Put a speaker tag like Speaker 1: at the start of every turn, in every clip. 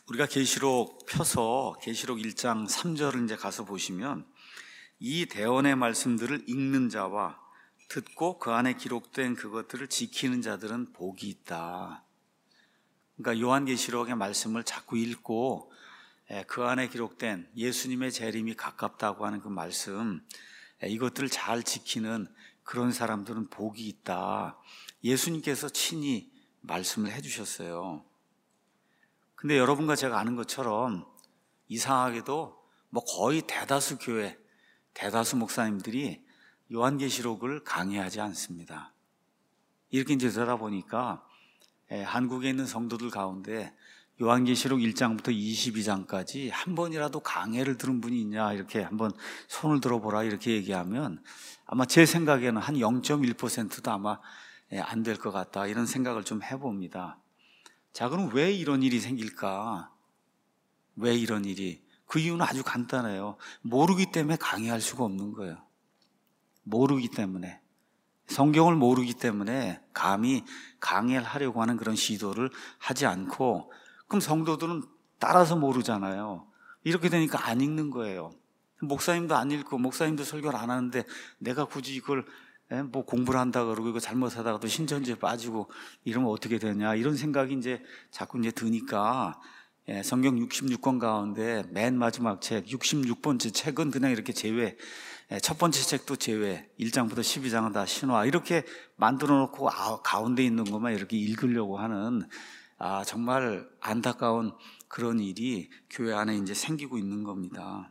Speaker 1: 우리가 계시록 펴서 계시록 1장 3절을 이제 가서 보시면 이 대언의 말씀들을 읽는 자와 듣고 그 안에 기록된 그것들을 지키는 자들은 복이 있다. 그러니까 요한계시록의 말씀을 자꾸 읽고 그 안에 기록된 예수님의 재림이 가깝다고 하는 그 말씀, 이것들을 잘 지키는 그런 사람들은 복이 있다. 예수님께서 친히 말씀을 해주셨어요. 근데 여러분과 제가 아는 것처럼 이상하게도 거의 대다수 교회, 대다수 목사님들이 요한계시록을 강의하지 않습니다. 이렇게 이제 되다 보니까 한국에 있는 성도들 가운데 요한계시록 1장부터 22장까지 한 번이라도 강해를 들은 분이 있냐, 이렇게 한번 손을 들어보라 이렇게 얘기하면 아마 제 생각에는 한 0.1%도 아마 안 될 것 같다, 이런 생각을 좀 해봅니다. 자, 그럼 왜 이런 일이 생길까? 왜 이런 일이? 그 이유는 아주 간단해요. 모르기 때문에 강의할 수가 없는 거예요. 모르기 때문에. 성경을 모르기 때문에 감히 강의를 하려고 하는 그런 시도를 하지 않고, 그럼 성도들은 따라서 모르잖아요. 이렇게 되니까 안 읽는 거예요. 목사님도 안 읽고 목사님도 설교를 안 하는데 내가 굳이 이걸 공부를 한다 그러고 이거 잘못하다가 또 신천지에 빠지고 이러면 어떻게 되냐, 이런 생각이 이제 자꾸 드니까 성경 66권 가운데 맨 마지막 책 66번째 책은 그냥 이렇게 제외, 첫 번째 책도 제외, 1장부터 12장은 다 신화, 이렇게 만들어 놓고 가운데 있는 것만 이렇게 읽으려고 하는 정말 안타까운 그런 일이 교회 안에 이제 생기고 있는 겁니다.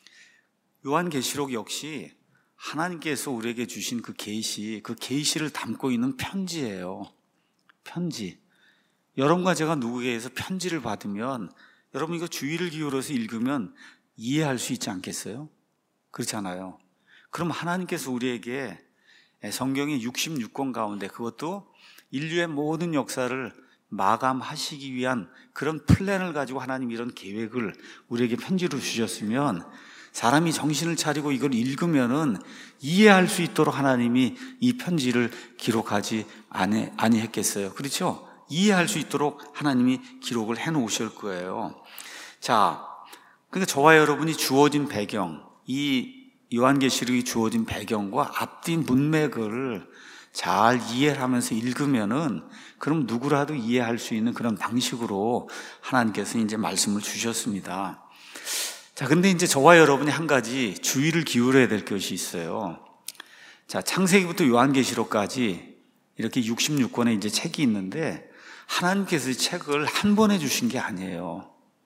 Speaker 1: 요한계시록 역시 하나님께서 우리에게 주신 그 계시를 담고 있는 편지예요. 편지. 여러분과 제가 누구에게서 편지를 받으면 여러분 이거 주의를 기울여서 읽으면 이해할 수 있지 않겠어요? 그렇잖아요. 그럼 하나님께서 우리에게 성경의 66권 가운데, 그것도 인류의 모든 역사를 마감하시기 위한 그런 플랜을 가지고 하나님 이런 계획을 우리에게 편지로 주셨으면 사람이 정신을 차리고 이걸 읽으면은 이해할 수 있도록 하나님이 이 편지를 기록하지 아니했겠어요. 그렇죠? 이해할 수 있도록 하나님이 기록을 해 놓으실 거예요. 자, 그러니까 저와 여러분이 주어진 배경, 이 요한계시록이 주어진 배경과 앞뒤 문맥을 잘 이해하면서 읽으면은 그럼 누구라도 이해할 수 있는 그런 방식으로 하나님께서 이제 말씀을 주셨습니다. 자, 근데 이제 저와 여러분이 한 가지 주의를 기울여야 될 것이 있어요. 자, 창세기부터 요한계시록까지 이렇게 66권의 이제 책이 있는데 하나님께서 이 책을 한 번에 주신 게 아니에요.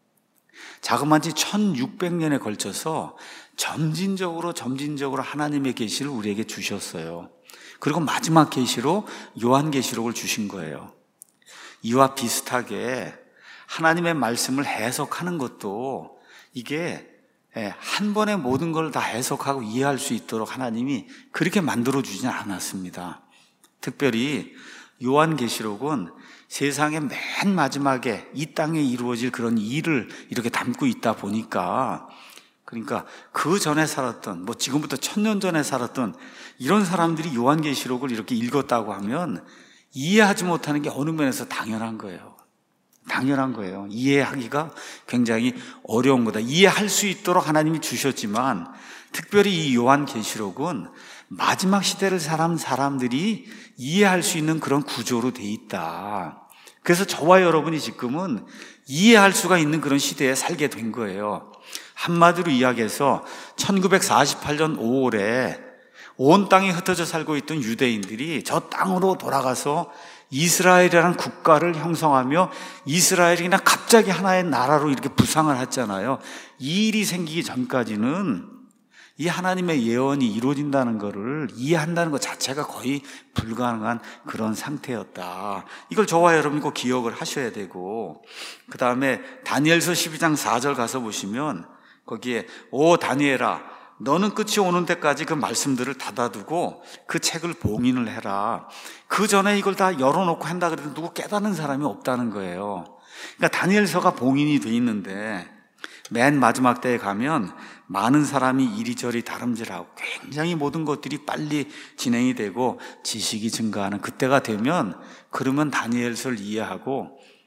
Speaker 1: 자그마치 1600년에 걸쳐서 점진적으로 하나님의 계시를 우리에게 주셨어요. 그리고 마지막 계시로 요한계시록을 주신 거예요. 이와 비슷하게 하나님의 말씀을 해석하는 것도 이게 한 번에 모든 걸 다 해석하고 이해할 수 있도록 하나님이 그렇게 만들어주지 않았습니다. 특별히 요한계시록은 세상의 맨 마지막에 이 땅에 이루어질 그런 일을 이렇게 담고 있다 보니까, 그러니까 그 전에 살았던, 지금부터 1000년 전에 살았던 이런 사람들이 요한계시록을 이렇게 읽었다고 하면 이해하지 못하는 게 어느 면에서 당연한 거예요. 당연한 거예요. 이해하기가 굉장히 어려운 거다. 이해할 수 있도록 하나님이 주셨지만 특별히 이 요한계시록은 마지막 시대를 살아온 사람들이 이해할 수 있는 그런 구조로 돼 있다. 그래서 저와 여러분이 지금은 이해할 수가 있는 그런 시대에 살게 된 거예요. 한마디로 이야기해서 1948년 5월에 온 땅에 흩어져 살고 있던 유대인들이 저 땅으로 돌아가서 이스라엘이라는 국가를 형성하며 이스라엘이 그냥 갑자기 하나의 나라로 이렇게 부상을 했잖아요. 이 일이 생기기 전까지는 이 하나님의 예언이 이루어진다는 것을 이해한다는 것 자체가 거의 불가능한 그런 상태였다. 이걸 저와 여러분이 꼭 기억을 하셔야 되고, 그 다음에 다니엘서 12장 4절 가서 보시면 거기에 오 다니엘아, 너는 끝이 오는 데까지 그 말씀들을 닫아두고 그 책을 봉인을 해라. 그 전에 이걸 다 열어놓고 한다 그래도 누구 깨닫는 사람이 없다는 거예요. 그러니까 다니엘서가 봉인이 돼 있는데 맨 마지막 때에 가면 많은 사람이 이리저리 다름질하고 굉장히 모든 것들이 빨리 진행이 되고 지식이 증가하는 그때가 되면, 그러면 다니엘서를 이해하고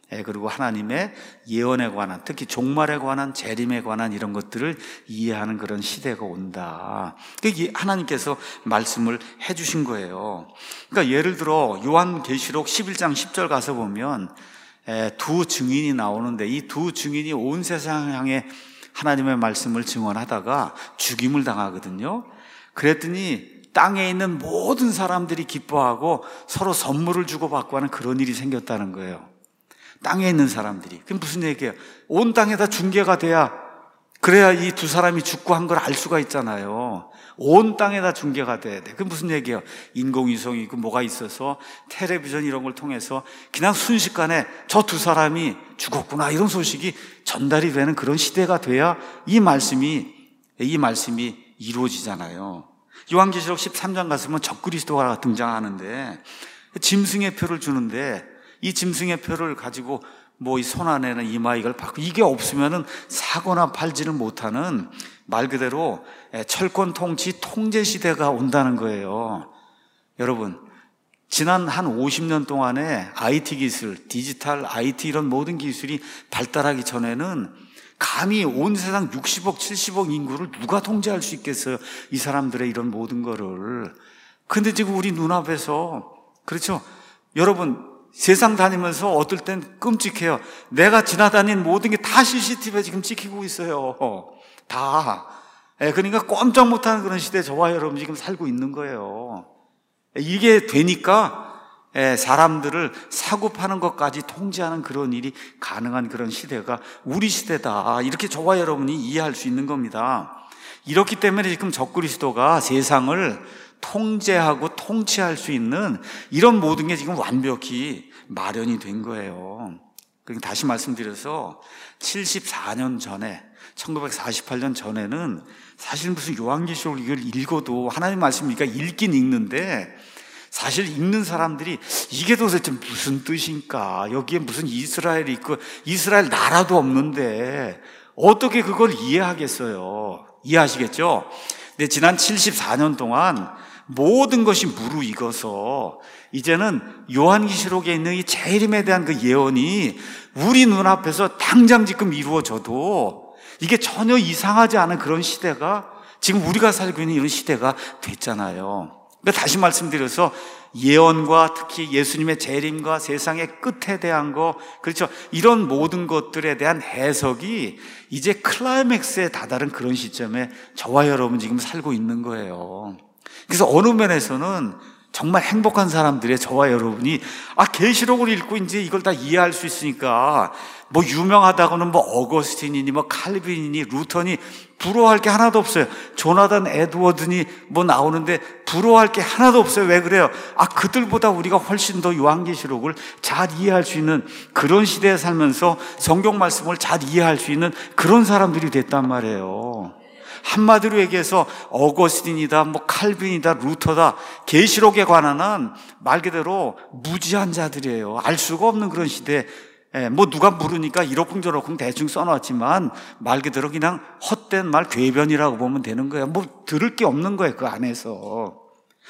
Speaker 1: 그리고 하나님의 예언에 관한, 특히 종말에 관한, 재림에 관한 이런 것들을 이해하는 그런 시대가 온다. 그러니까 하나님께서 말씀을 해주신 거예요. 그러니까 예를 들어 요한계시록 11장 10절 가서 보면 두 증인이 나오는데, 이 두 증인이 온 세상 향해 하나님의 말씀을 증언하다가 죽임을 당하거든요. 그랬더니 땅에 있는 모든 사람들이 기뻐하고 서로 선물을 주고받고 하는 그런 일이 생겼다는 거예요. 땅에 있는 사람들이. 그게 무슨 얘기예요? 온 땅에다 중계가 돼야, 그래야 이 두 사람이 죽고 한 걸 알 수가 있잖아요. 온 땅에다 중계가 돼야 돼. 그게 무슨 얘기예요? 인공위성이 있고 뭐가 있어서 텔레비전 이런 걸 통해서 그냥 순식간에 저 두 사람이 죽었구나 이런 소식이 전달이 되는 그런 시대가 돼야 이 말씀이 이루어지잖아요. 요한계시록 13장 가서면 적그리스도가 등장하는데 짐승의 표를 주는데, 이 짐승의 표를 가지고 뭐 이 손 안에는 이마 이걸 받고, 이게 없으면은 사거나 팔지를 못하는 말 그대로 철권 통치 통제 시대가 온다는 거예요. 여러분, 지난 한 50년 동안에 IT 기술, 디지털 IT 이런 모든 기술이 발달하기 전에는 감히 온 세상 60억, 70억 인구를 누가 통제할 수 있겠어요? 이 사람들의 이런 모든 거를. 근데 지금 우리 눈앞에서, 그렇죠? 여러분, 세상 다니면서 어떨 땐 끔찍해요. 내가 지나다닌 모든 게 다 CCTV에 지금 찍히고 있어요. 다. 그러니까 꼼짝 못하는 그런 시대에 저와 여러분 지금 살고 있는 거예요. 이게 되니까 사람들을 사고 파는 것까지 통제하는 그런 일이 가능한 그런 시대가 우리 시대다. 이렇게 저와 여러분이 이해할 수 있는 겁니다. 이렇기 때문에 지금 적그리스도가 세상을 통제하고 통치할 수 있는 이런 모든 게 지금 완벽히 마련이 된 거예요. 그러니까 다시 말씀드려서 74년 전에, 1948년 전에는 사실 무슨 요한계시록을 이걸 읽어도 하나님 말씀이니까 읽긴 읽는데, 사실 읽는 사람들이 이게 도대체 무슨 뜻인가, 여기에 무슨 이스라엘이 있고 이스라엘 나라도 없는데 어떻게 그걸 이해하겠어요? 이해하시겠죠? 근데 지난 74년 동안 모든 것이 무르익어서 이제는 요한계시록에 있는 이 재림에 대한 그 예언이 우리 눈앞에서 당장 지금 이루어져도 이게 전혀 이상하지 않은 그런 시대가 지금 우리가 살고 있는 이런 시대가 됐잖아요. 그러니까 다시 말씀드려서 예언과 특히 예수님의 재림과 세상의 끝에 대한 거, 그렇죠? 이런 모든 것들에 대한 해석이 이제 클라이맥스에 다다른 그런 시점에 저와 여러분 지금 살고 있는 거예요. 그래서 어느 면에서는 정말 행복한 사람들의 저와 여러분이 계시록을 읽고 이제 이걸 다 이해할 수 있으니까 뭐 유명하다고는 뭐 어거스틴이니 뭐 칼빈이니 루터니 부러워할 게 하나도 없어요. 조나단 에드워드니 뭐 나오는데 부러워할 게 하나도 없어요. 왜 그래요? 그들보다 우리가 훨씬 더 요한계시록을 잘 이해할 수 있는 그런 시대에 살면서 성경 말씀을 잘 이해할 수 있는 그런 사람들이 됐단 말이에요. 한마디로 얘기해서 어거스틴이다, 뭐 칼빈이다, 루터다, 계시록에 관한 한 말 그대로 무지한 자들이에요. 알 수가 없는 그런 시대에 뭐 누가 물으니까 이러쿵저러쿵 대충 써놨지만 말 그대로 그냥 헛된 말, 궤변이라고 보면 되는 거예요. 뭐 들을 게 없는 거예요, 그 안에서.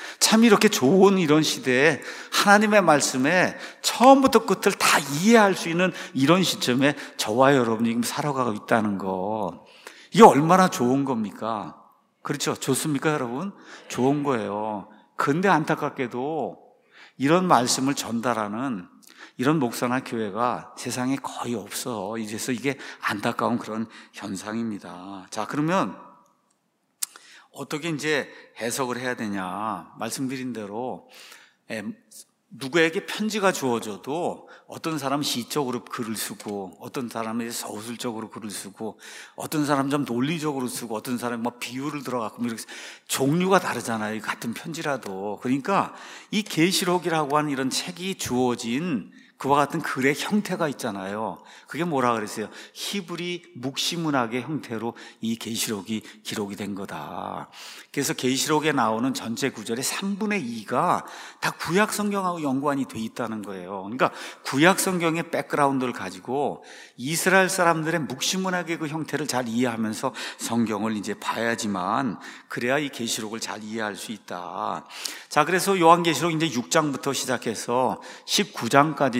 Speaker 1: 참 이렇게 좋은 이런 시대에 하나님의 말씀에 처음부터 끝을 다 이해할 수 있는 이런 시점에 저와 여러분이 지금 살아가고 있다는 거, 이게 얼마나 좋은 겁니까? 그렇죠? 좋습니까, 여러분? 좋은 거예요. 근데 안타깝게도 이런 말씀을 전달하는 이런 목사나 교회가 세상에 거의 없어. 이제서 이게 안타까운 그런 현상입니다. 자, 그러면 어떻게 이제 해석을 해야 되냐? 말씀드린 대로 누구에게 편지가 주어져도 어떤 사람은 시적으로 글을 쓰고, 어떤 사람은 서술적으로 글을 쓰고, 어떤 사람은 좀 논리적으로 쓰고, 어떤 사람은 뭐 비유를 들어가고, 이렇게 종류가 다르잖아요. 같은 편지라도. 그러니까 이 계시록이라고 하는 이런 책이 주어진 그와 같은 글의 형태가 있잖아요. 그게 뭐라 그랬어요? 히브리 묵시문학의 형태로 이 계시록이 기록이 된 거다. 그래서 계시록에 나오는 전체 구절의 3분의 2가 다 구약 성경하고 연관이 돼 있다는 거예요. 그러니까 구약 성경의 백그라운드를 가지고 이스라엘 사람들의 묵시문학의 그 형태를 잘 이해하면서 성경을 이제 봐야지만 그래야 이 계시록을 잘 이해할 수 있다. 자, 그래서 요한계시록 이제 6장부터 시작해서 19장까지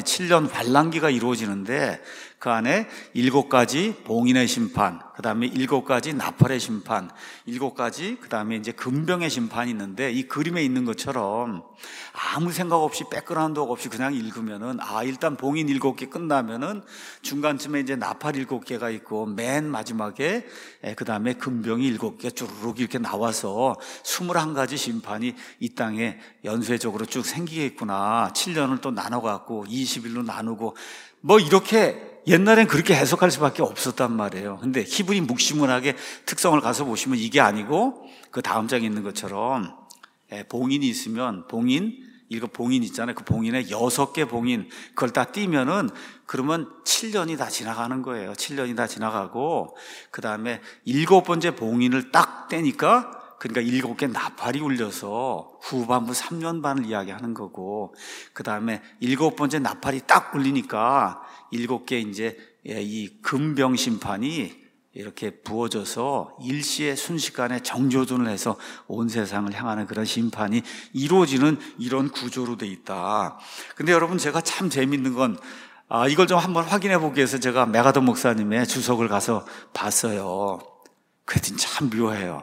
Speaker 1: 7년 환란기가 이루어지는데 그 안에 7가지 봉인의 심판, 그 다음에 7가지 나팔의 심판, 7가지 그 다음에 이제 금병의 심판이 있는데, 이 그림에 있는 것처럼 아무 생각 없이 백그라운드 없이 그냥 읽으면은 일단 봉인 7개 끝나면은 중간쯤에 이제 나팔 7개가 있고 맨 마지막에 그 다음에 금병이 7개 쭈르륵 이렇게 나와서 21가지 심판이 이 땅에 연쇄적으로 쭉 생기겠구나. 7년을 또 나눠갖고 20일로 나누고 뭐 이렇게 옛날엔 그렇게 해석할 수밖에 없었단 말이에요. 근데 히브리 묵시문학의 특성을 가서 보시면 이게 아니고 그 다음 장에 있는 것처럼 봉인이 있으면 이거 봉인 있잖아요. 그 봉인에 6개 봉인 그걸 다 띄면은 그러면 7년이 다 지나가는 거예요. 7년이 다 지나가고 그 다음에 7번째 봉인을 딱 떼니까 그러니까 7개 나팔이 울려서 후반부 3년 반을 이야기하는 거고, 그 다음에 7번째 나팔이 딱 울리니까 7개 이제 이 금병 심판이 이렇게 부어져서 일시에 순식간에 정조준을 해서 온 세상을 향하는 그런 심판이 이루어지는 이런 구조로 돼 있다. 근데 여러분, 제가 참 재밌는 건 이걸 좀 한번 확인해 보기 위해서 제가 메가더 목사님의 주석을 가서 봤어요. 그랬더니 참 묘해요.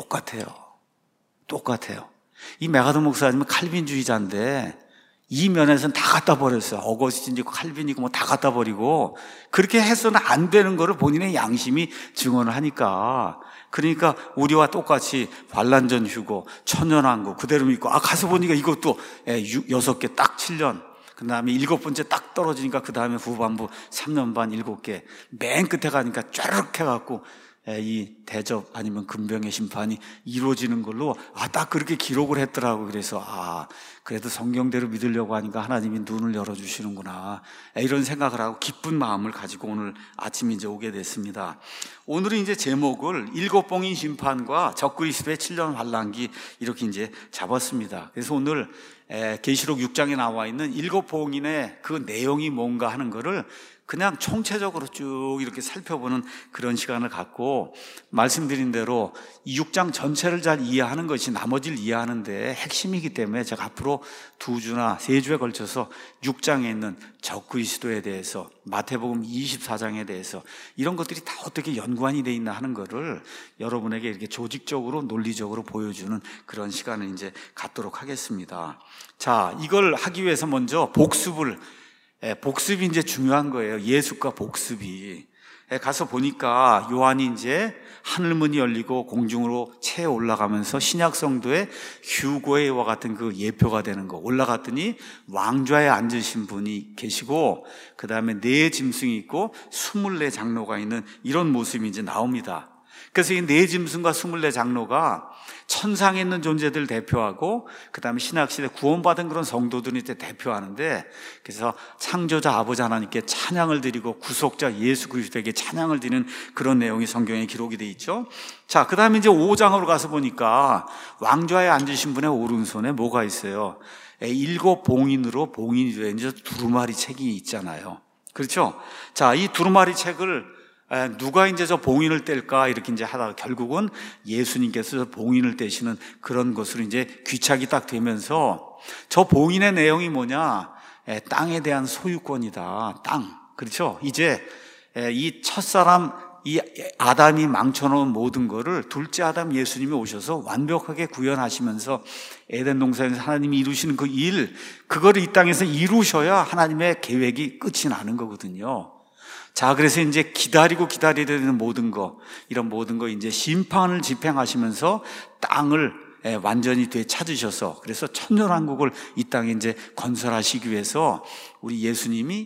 Speaker 1: 똑같아요. 이 메가더 목사님은 칼빈주의자인데 이 면에서는 다 갖다 버렸어요. 어거스틴이고 칼빈이고 뭐 다 갖다 버리고, 그렇게 해서는 안 되는 거를 본인의 양심이 증언을 하니까, 그러니까 우리와 똑같이 환란전 휴고, 천년왕국 그대로 믿고 가서 보니까 이것도 6개 딱 7년, 그 다음에 7번째 딱 떨어지니까 그 다음에 후반부 3년 반 7개, 맨 끝에 가니까 쫘르륵 해갖고 이 대접 아니면 금병의 심판이 이루어지는 걸로 딱 그렇게 기록을 했더라고요. 그래서 그래도 성경대로 믿으려고 하니까 하나님이 눈을 열어주시는구나, 이런 생각을 하고 기쁜 마음을 가지고 오늘 아침 이제 오게 됐습니다. 오늘은 이제 제목을 7봉인 심판과 적그리스도의 7년 환란기 이렇게 이제 잡았습니다. 그래서 오늘 계시록 6장에 나와 있는 7봉인의 그 내용이 뭔가 하는 거를 그냥 총체적으로 쭉 이렇게 살펴보는 그런 시간을 갖고, 말씀드린 대로 이 6장 전체를 잘 이해하는 것이 나머지를 이해하는데 핵심이기 때문에 제가 앞으로 2주나 3주에 걸쳐서 6장에 있는 적그리스도에 대해서, 마태복음 24장에 대해서 이런 것들이 다 어떻게 연관이 돼 있나 하는 거를 여러분에게 이렇게 조직적으로 논리적으로 보여주는 그런 시간을 이제 갖도록 하겠습니다. 자, 이걸 하기 위해서 먼저 복습이 이제 중요한 거예요. 예수과 복습이. 가서 보니까 요한이 이제 하늘문이 열리고 공중으로 채 올라가면서 신약 성도의 휴거에와 같은 그 예표가 되는 거, 올라갔더니 왕좌에 앉으신 분이 계시고 그 다음에 4 짐승이 있고 24 장로가 있는 이런 모습이 이제 나옵니다. 그래서 이 4 짐승과 24 장로가 천상에 있는 존재들 대표하고 그 다음에 신약시대 구원받은 그런 성도들이 이제 대표하는데, 그래서 창조자 아버지 하나님께 찬양을 드리고 구속자 예수 그리스도에게 찬양을 드리는 그런 내용이 성경에 기록이 되어 있죠. 자, 그 다음에 이제 5장으로 가서 보니까 왕좌에 앉으신 분의 오른손에 뭐가 있어요? 7 봉인으로 봉인이 된 두루마리 책이 있잖아요. 그렇죠? 자, 이 두루마리 책을 누가 이제 저 봉인을 뗄까 이렇게 이제 하다가 결국은 예수님께서 봉인을 떼시는 그런 것으로 이제 귀착이 딱 되면서, 저 봉인의 내용이 뭐냐? 땅에 대한 소유권이다. 땅. 그렇죠? 이제 이 첫사람 이 아담이 망쳐놓은 모든 거를 둘째 아담 예수님이 오셔서 완벽하게 구현하시면서 에덴 동산에서 하나님이 이루시는 그 일, 그거를 이 땅에서 이루셔야 하나님의 계획이 끝이 나는 거거든요. 자, 그래서 이제 기다려야 되는 모든 거, 이런 모든 거 이제 심판을 집행하시면서 땅을 완전히 되찾으셔서, 그래서 천년왕국을 이 땅에 이제 건설하시기 위해서 우리 예수님이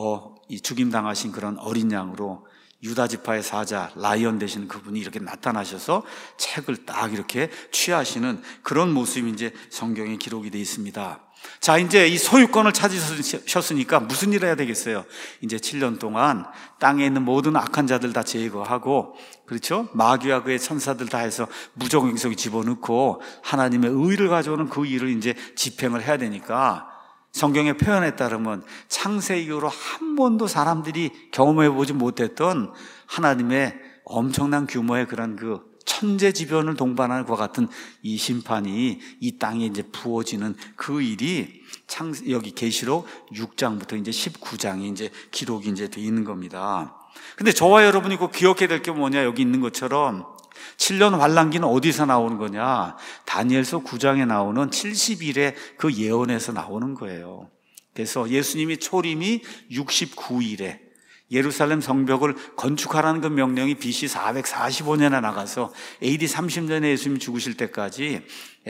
Speaker 1: 이 죽임당하신 그런 어린 양으로 유다 지파의 사자, 라이언 되시는 그분이 이렇게 나타나셔서 책을 딱 이렇게 취하시는 그런 모습이 이제 성경에 기록이 되어 있습니다. 자, 이제 이 소유권을 찾으셨으니까 무슨 일을 해야 되겠어요? 이제 7년 동안 땅에 있는 모든 악한 자들 다 제거하고, 그렇죠? 마귀와 그의 천사들 다 해서 무적행성에 집어넣고 하나님의 의를 가져오는 그 일을 이제 집행을 해야 되니까, 성경의 표현에 따르면 창세 이후로 한 번도 사람들이 경험해보지 못했던 하나님의 엄청난 규모의 그런 그 천재지변을 동반하는 것과 같은 이 심판이 이 땅에 이제 부어지는 그 일이 여기 계시록 6장부터 이제 19장이 이제 기록이 이제 돼 있는 겁니다. 근데 저와 여러분이 꼭 기억해야 될 게 뭐냐, 여기 있는 것처럼 7년 환란기는 어디서 나오는 거냐? 다니엘서 9장에 나오는 70일의 그 예언에서 나오는 거예요. 그래서 예수님이 초림이 69일에 예루살렘 성벽을 건축하라는 그 명령이 BC 445년에 나가서 AD 30년에 예수님이 죽으실 때까지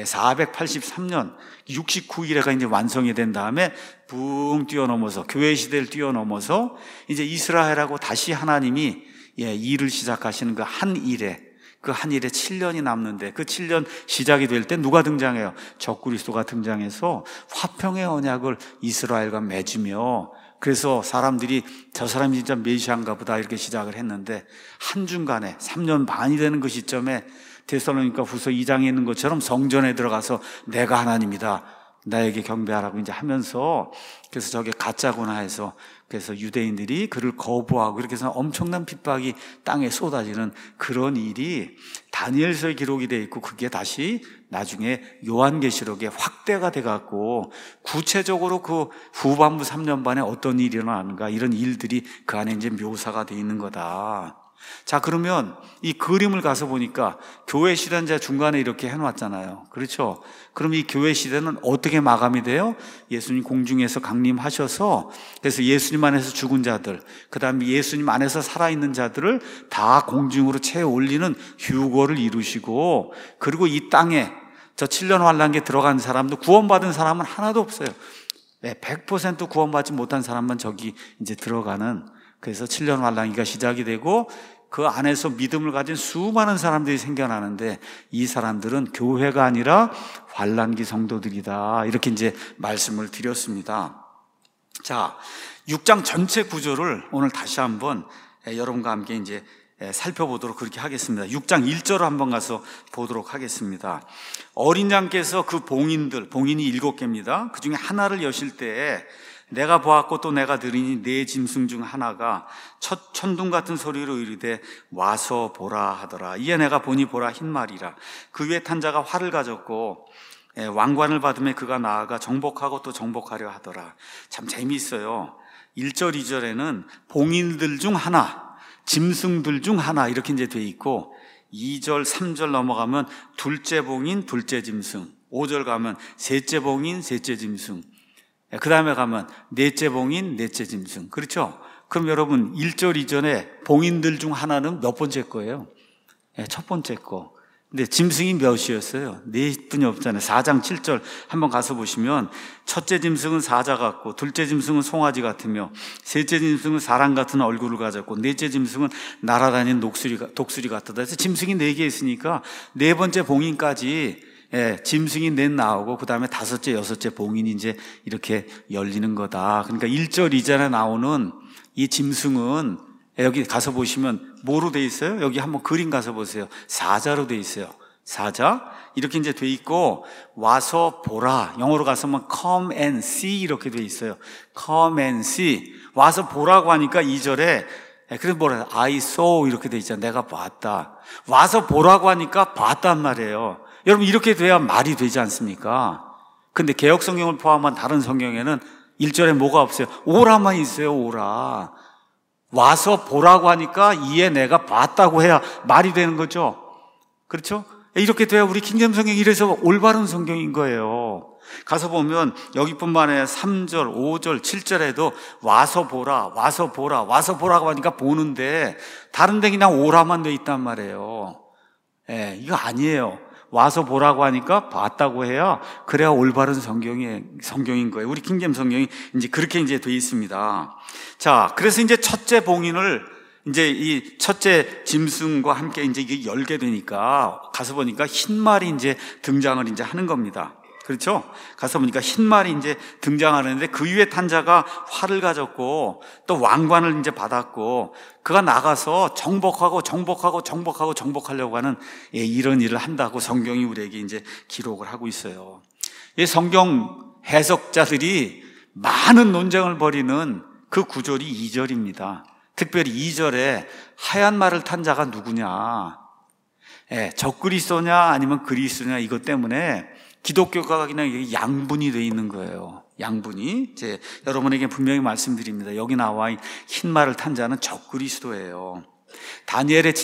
Speaker 1: 483년 69일에가 이제 완성이 된 다음에 붕 뛰어넘어서 교회 시대를 뛰어넘어서 이제 이스라엘하고 다시 하나님이 일을 시작하시는 그 한 일에, 그 한 일에 7년이 남는데, 그 7년 시작이 될 때 누가 등장해요? 적그리스도가 등장해서 화평의 언약을 이스라엘과 맺으며, 그래서 사람들이 저 사람이 진짜 메시아인가 보다 이렇게 시작을 했는데, 한중간에 3년 반이 되는 그 시점에 데살로니가 후서 2장에 있는 것처럼 성전에 들어가서 내가 하나님이다, 나에게 경배하라고 이제 하면서, 그래서 저게 가짜구나 해서, 그래서 유대인들이 그를 거부하고 이렇게 해서 엄청난 핍박이 땅에 쏟아지는 그런 일이 다니엘서에 기록이 되어 있고, 그게 다시 나중에 요한계시록에 확대가 돼갖고 구체적으로 그 후반부 3년 반에 어떤 일이 일어나는가, 이런 일들이 그 안에 이제 묘사가 되어 있는 거다. 자, 그러면 이 그림을 가서 보니까 교회 시대는 이제 중간에 이렇게 해놨잖아요. 그렇죠? 그럼 이 교회 시대는 어떻게 마감이 돼요? 예수님 공중에서 강림하셔서, 그래서 예수님 안에서 죽은 자들, 그 다음에 예수님 안에서 살아있는 자들을 다 공중으로 채워 올리는 휴거를 이루시고, 그리고 이 땅에 저 7년 환란기에 들어간 사람도 구원받은 사람은 하나도 없어요. 100% 구원받지 못한 사람만 저기 이제 들어가는, 그래서 7년 환란기가 시작이 되고 그 안에서 믿음을 가진 수많은 사람들이 생겨나는데, 이 사람들은 교회가 아니라 환란기 성도들이다, 이렇게 이제 말씀을 드렸습니다. 자, 6장 전체 구조를 오늘 다시 한번 여러분과 함께 이제 살펴보도록 그렇게 하겠습니다. 6장 1절을 한번 가서 보도록 하겠습니다. 어린 양께서 그 봉인이 7개입니다. 그 중에 하나를 여실 때에 내가 보았고 또 내가 들으니 네 짐승 중 하나가 천둥 같은 소리로 이르되 와서 보라 하더라. 이에 내가 보니 보라 흰 말이라. 그 위에 탄 자가 활을 가졌고 왕관을 받으며 그가 나아가 정복하고 또 정복하려 하더라. 참 재미있어요. 1절 2절에는 봉인들 중 하나, 짐승들 중 하나 이렇게 이제 돼 있고, 2절 3절 넘어가면 둘째 봉인 둘째 짐승, 5절 가면 셋째 봉인 셋째 짐승, 그 다음에 가면 넷째 봉인 넷째 짐승. 그렇죠? 그럼 여러분 1절 이전에 봉인들 중 하나는 몇 번째 거예요? 첫 번째 거. 근데 짐승이 몇이었어요? 네 분이 없잖아요. 4장 7절 한번 가서 보시면 첫째 짐승은 사자 같고, 둘째 짐승은 송아지 같으며, 셋째 짐승은 사람 같은 얼굴을 가졌고, 넷째 짐승은 날아다니는 독수리 같다. 그래서 짐승이 4개 있으니까 네 번째 봉인까지 짐승이 넷 나오고, 그 다음에 다섯째, 여섯째 봉인이 이제 이렇게 열리는 거다. 그러니까 1절 이전에 나오는 이 짐승은 여기 가서 보시면 뭐로 돼 있어요? 여기 한번 그림 가서 보세요. 사자로 돼 있어요. 사자 이렇게 이제 돼 있고, 와서 보라, 영어로 가서면 come and see 이렇게 돼 있어요. come and see, 와서 보라고 하니까 2절에 그래서 뭐라, I saw 이렇게 돼 있잖아요. 내가 봤다. 와서 보라고 하니까 봤단 말이에요. 여러분 이렇게 돼야 말이 되지 않습니까? 근데 개역 성경을 포함한 다른 성경에는 1절에 뭐가 없어요? 오라만 있어요. 오라. 와서 보라고 하니까 이에 내가 봤다고 해야 말이 되는 거죠. 그렇죠? 이렇게 돼야 우리 킹제임 성경이 이래서 올바른 성경인 거예요. 가서 보면 여기뿐만 아니라 3절, 5절, 7절에도 와서 보라, 와서 보라, 와서 보라고 하니까 보는데, 다른 데 그냥 오라만 돼 있단 말이에요. 이거 아니에요. 와서 보라고 하니까 봤다고 해야, 그래야 올바른 성경인 거예요. 우리 킹제임 성경이 이제 그렇게 이제 돼 있습니다. 자, 그래서 이제 첫째 봉인을 이제 이 첫째 짐승과 함께 이제 이게 열게 되니까 가서 보니까 흰 말이 이제 등장을 이제 하는 겁니다. 그렇죠? 가서 보니까 흰 말이 이제 등장하는데, 그 위에 탄 자가 활을 가졌고 또 왕관을 이제 받았고, 그가 나가서 정복하려고 하는 이런 일을 한다고 성경이 우리에게 이제 기록을 하고 있어요. 이 성경 해석자들이 많은 논쟁을 벌이는 그 구절이 2절입니다. 특별히 2절에 하얀 말을 탄 자가 누구냐, 적그리스도냐 아니면 그리스도냐, 이것 때문에 기독교가 그냥 양분이 되어 있는 거예요. 양분이. 이제 여러분에게 분명히 말씀드립니다. 여기 나와 있는 흰 말을 탄 자는 적그리스도예요. 다니엘의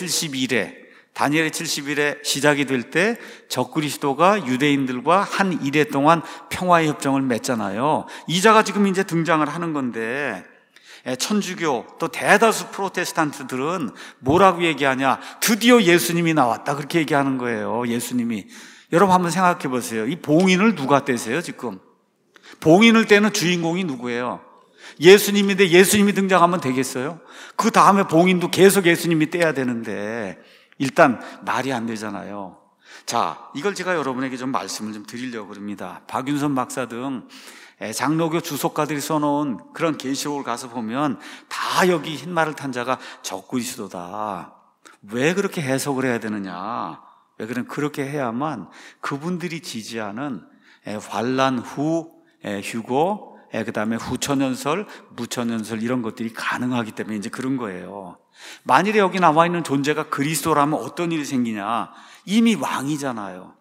Speaker 1: 70일에 시작이 될 때 적그리스도가 유대인들과 한 이래 동안 평화의 협정을 맺잖아요. 이 자가 지금 이제 등장을 하는 건데, 천주교 또 대다수 프로테스탄트들은 뭐라고 얘기하냐? 드디어 예수님이 나왔다, 그렇게 얘기하는 거예요. 예수님이. 여러분 한번 생각해 보세요. 이 봉인을 누가 떼세요 지금? 봉인을 떼는 주인공이 누구예요? 예수님인데 예수님이 등장하면 되겠어요? 그 다음에 봉인도 계속 예수님이 떼야 되는데 일단 말이 안 되잖아요. 자, 이걸 제가 여러분에게 좀 말씀을 좀 드리려고 합니다. 박윤선 박사 등 장로교 주석가들이 써놓은 그런 계시록을 가서 보면 다 여기 흰 말을 탄 자가 적그리스도다. 왜 그렇게 해석을 해야 되느냐? 왜 그렇게 해야만 그분들이 지지하는 환란 후 휴고, 그 다음에 후천연설, 무천연설 이런 것들이 가능하기 때문에 이제 그런 거예요. 만일에 여기 나와 있는 존재가 그리스도라면 어떤 일이 생기냐? 이미 왕이잖아요.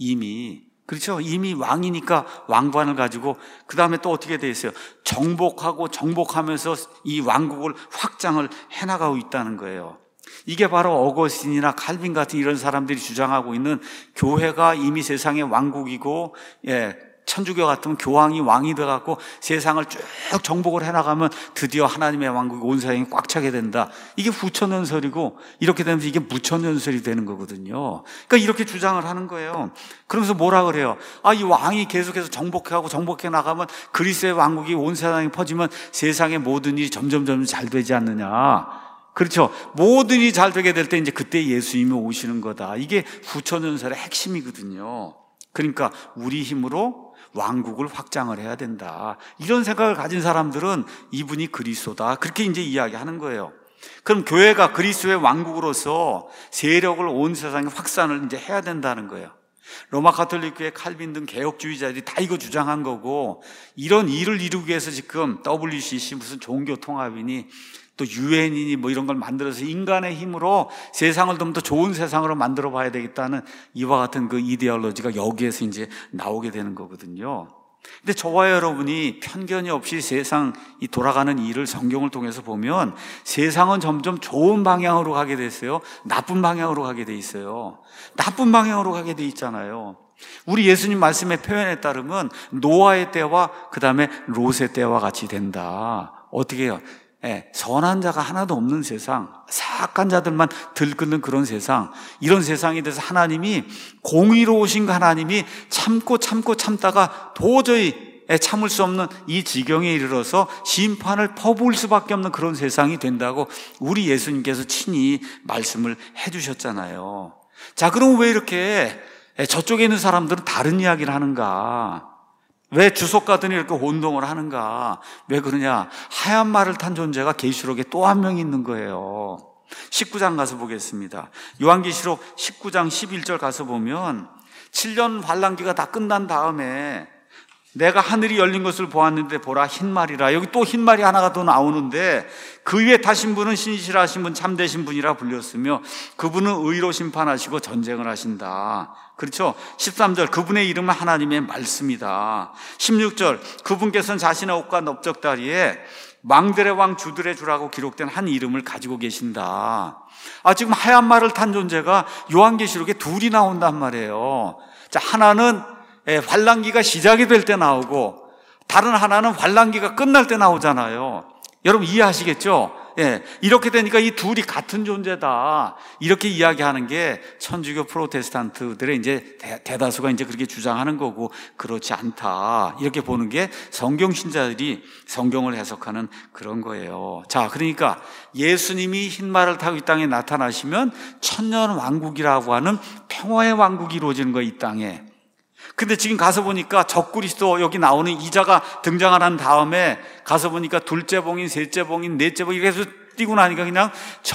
Speaker 1: 그렇죠? 이미 왕이니까 왕관을 가지고 그 다음에 또 어떻게 돼 있어요? 정복하면서 이 왕국을 확장을 해나가고 있다는 거예요. 이게 바로 어거스틴이나 칼빈 같은 이런 사람들이 주장하고 있는 교회가 이미 세상의 왕국이고, 천주교 같으면 교황이 왕이 돼갖고 세상을 쭉 정복을 해나가면 드디어 하나님의 왕국이 온 세상에 꽉 차게 된다. 이게 후천연설이고, 이렇게 되면서 이게 무천연설이 되는 거거든요. 그러니까 이렇게 주장을 하는 거예요. 그러면서 뭐라 그래요? 이 왕이 계속해서 정복해 나가면 그리스도의 왕국이 온 세상에 퍼지면 세상의 모든 일이 점점 잘 되지 않느냐. 그렇죠. 모든 일이 잘 되게 될 때 이제 그때 예수님이 오시는 거다. 이게 후천연설의 핵심이거든요. 그러니까 우리 힘으로 왕국을 확장을 해야 된다. 이런 생각을 가진 사람들은 이분이 그리스도다, 그렇게 이제 이야기하는 거예요. 그럼 교회가 그리스도의 왕국으로서 세력을 온 세상에 확산을 이제 해야 된다는 거예요. 로마 가톨릭교회 칼빈 등 개혁주의자들이 다 이거 주장한 거고, 이런 일을 이루기 위해서 지금 WCC 무슨 종교통합이니 또 유엔이니 뭐 이런 걸 만들어서 인간의 힘으로 세상을 좀 더 좋은 세상으로 만들어 봐야 되겠다는 이와 같은 그 이데올로지가 여기에서 이제 나오게 되는 거거든요. 근데 저와 여러분이 편견이 없이 세상 이 돌아가는 일을 성경을 통해서 보면 세상은 점점 좋은 방향으로 가게 됐어요? 나쁜 방향으로 가게 돼 있어요? 나쁜 방향으로 가게 돼 있잖아요. 우리 예수님 말씀의 표현에 따르면 노아의 때와 그 다음에 롯의 때와 같이 된다. 어떻게 해요? 선한 자가 하나도 없는 세상, 사악한 자들만 들끓는 그런 세상, 이런 세상이 돼서 하나님이 공의로우신 하나님이 참다가 도저히 참을 수 없는 이 지경에 이르러서 심판을 퍼부을 수밖에 없는 그런 세상이 된다고 우리 예수님께서 친히 말씀을 해주셨잖아요. 자, 그럼 왜 이렇게 저쪽에 있는 사람들은 다른 이야기를 하는가? 왜 주석가들이 이렇게 혼동을 하는가? 왜 그러냐? 하얀 말을 탄 존재가 계시록에 또 한 명 있는 거예요. 19장 가서 보겠습니다. 요한계시록 19장 11절 가서 보면 7년 환란기가 다 끝난 다음에 내가 하늘이 열린 것을 보았는데 보라 흰말이라. 여기 또 흰말이 하나가 더 나오는데 그 위에 타신 분은 신실하신 하신 분, 참되신 분이라 불렸으며 그분은 의로 심판하시고 전쟁을 하신다. 그렇죠? 13절 그분의 이름은 하나님의 말씀이다. 16절 그분께서는 자신의 옷과 넓적다리에 왕들의 왕 주들의 주라고 기록된 한 이름을 가지고 계신다. 지금 하얀 말을 탄 존재가 요한계시록에 둘이 나온단 말이에요. 자, 하나는 환란기가 시작이 될 때 나오고 다른 하나는 환란기가 끝날 때 나오잖아요. 여러분 이해하시겠죠? 이렇게 되니까 이 둘이 같은 존재다, 이렇게 이야기하는 게 천주교 프로테스탄트들의 이제 대다수가 이제 그렇게 주장하는 거고, 그렇지 않다 이렇게 보는 게 성경 신자들이 성경을 해석하는 그런 거예요. 자, 그러니까 예수님이 흰말을 타고 이 땅에 나타나시면 천년 왕국이라고 하는 평화의 왕국이 이루어지는 거예요, 이 땅에. 근데 지금 가서 보니까 적그리스도 여기 나오는 이자가 등장을 한 다음에 가서 보니까 둘째 봉인, 셋째 봉인, 넷째 봉인 이렇게 해서 뛰고 나니까 그냥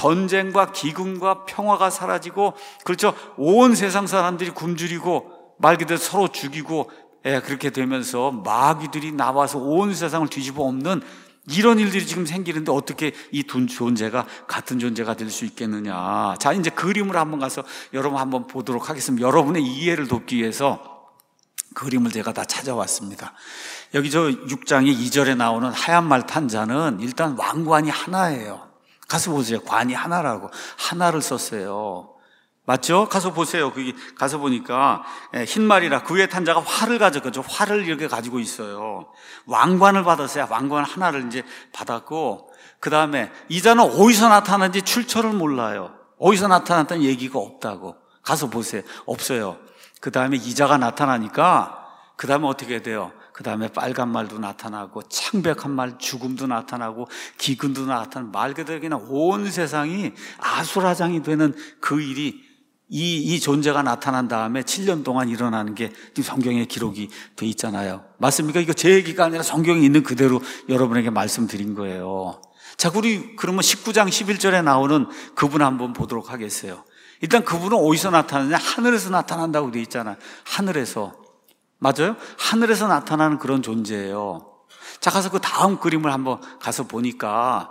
Speaker 1: 전쟁과 기근과 평화가 사라지고, 그렇죠? 온 세상 사람들이 굶주리고 말 그대로 서로 죽이고, 그렇게 되면서 마귀들이 나와서 온 세상을 뒤집어 엎는 이런 일들이 지금 생기는데 어떻게 이 두 존재가 같은 존재가 될 수 있겠느냐. 자, 이제 그림을 한번 가서 여러분 한번 보도록 하겠습니다. 여러분의 이해를 돕기 위해서 그림을 제가 다 찾아왔습니다. 여기 저 6장의 2절에 나오는 하얀 말 탄 자는 일단 왕관이 하나예요. 가서 보세요. 관이 하나라고. 하나를 썼어요. 맞죠? 가서 보세요. 거기 가서 보니까 흰 말이라 그 위에 탄 자가 활을 가졌거든요. 활을 이렇게 가지고 있어요. 왕관을 받았어요. 왕관 하나를 이제 받았고, 그 다음에 이 자는 어디서 나타났는지 출처를 몰라요. 어디서 나타났다는 얘기가 없다고. 가서 보세요. 없어요. 그 다음에 이 자가 나타나니까 그 다음에 어떻게 돼요? 그 다음에 빨간 말도 나타나고 창백한 말, 죽음도 나타나고 기근도 나타나고, 말 그대로 그냥 온 세상이 아수라장이 되는 그 일이 이 존재가 나타난 다음에 7년 동안 일어나는 게 지금 성경에 기록이 돼 있잖아요. 맞습니까? 이거 제 얘기가 아니라 성경에 있는 그대로 여러분에게 말씀드린 거예요. 자, 우리 그러면 19장 11절에 나오는 그분 한번 보도록 하겠어요. 일단 그분은 어디서 나타나냐? 하늘에서 나타난다고 돼 있잖아요. 하늘에서. 맞아요? 하늘에서 나타나는 그런 존재예요. 자, 가서 그 다음 그림을 한번 가서 보니까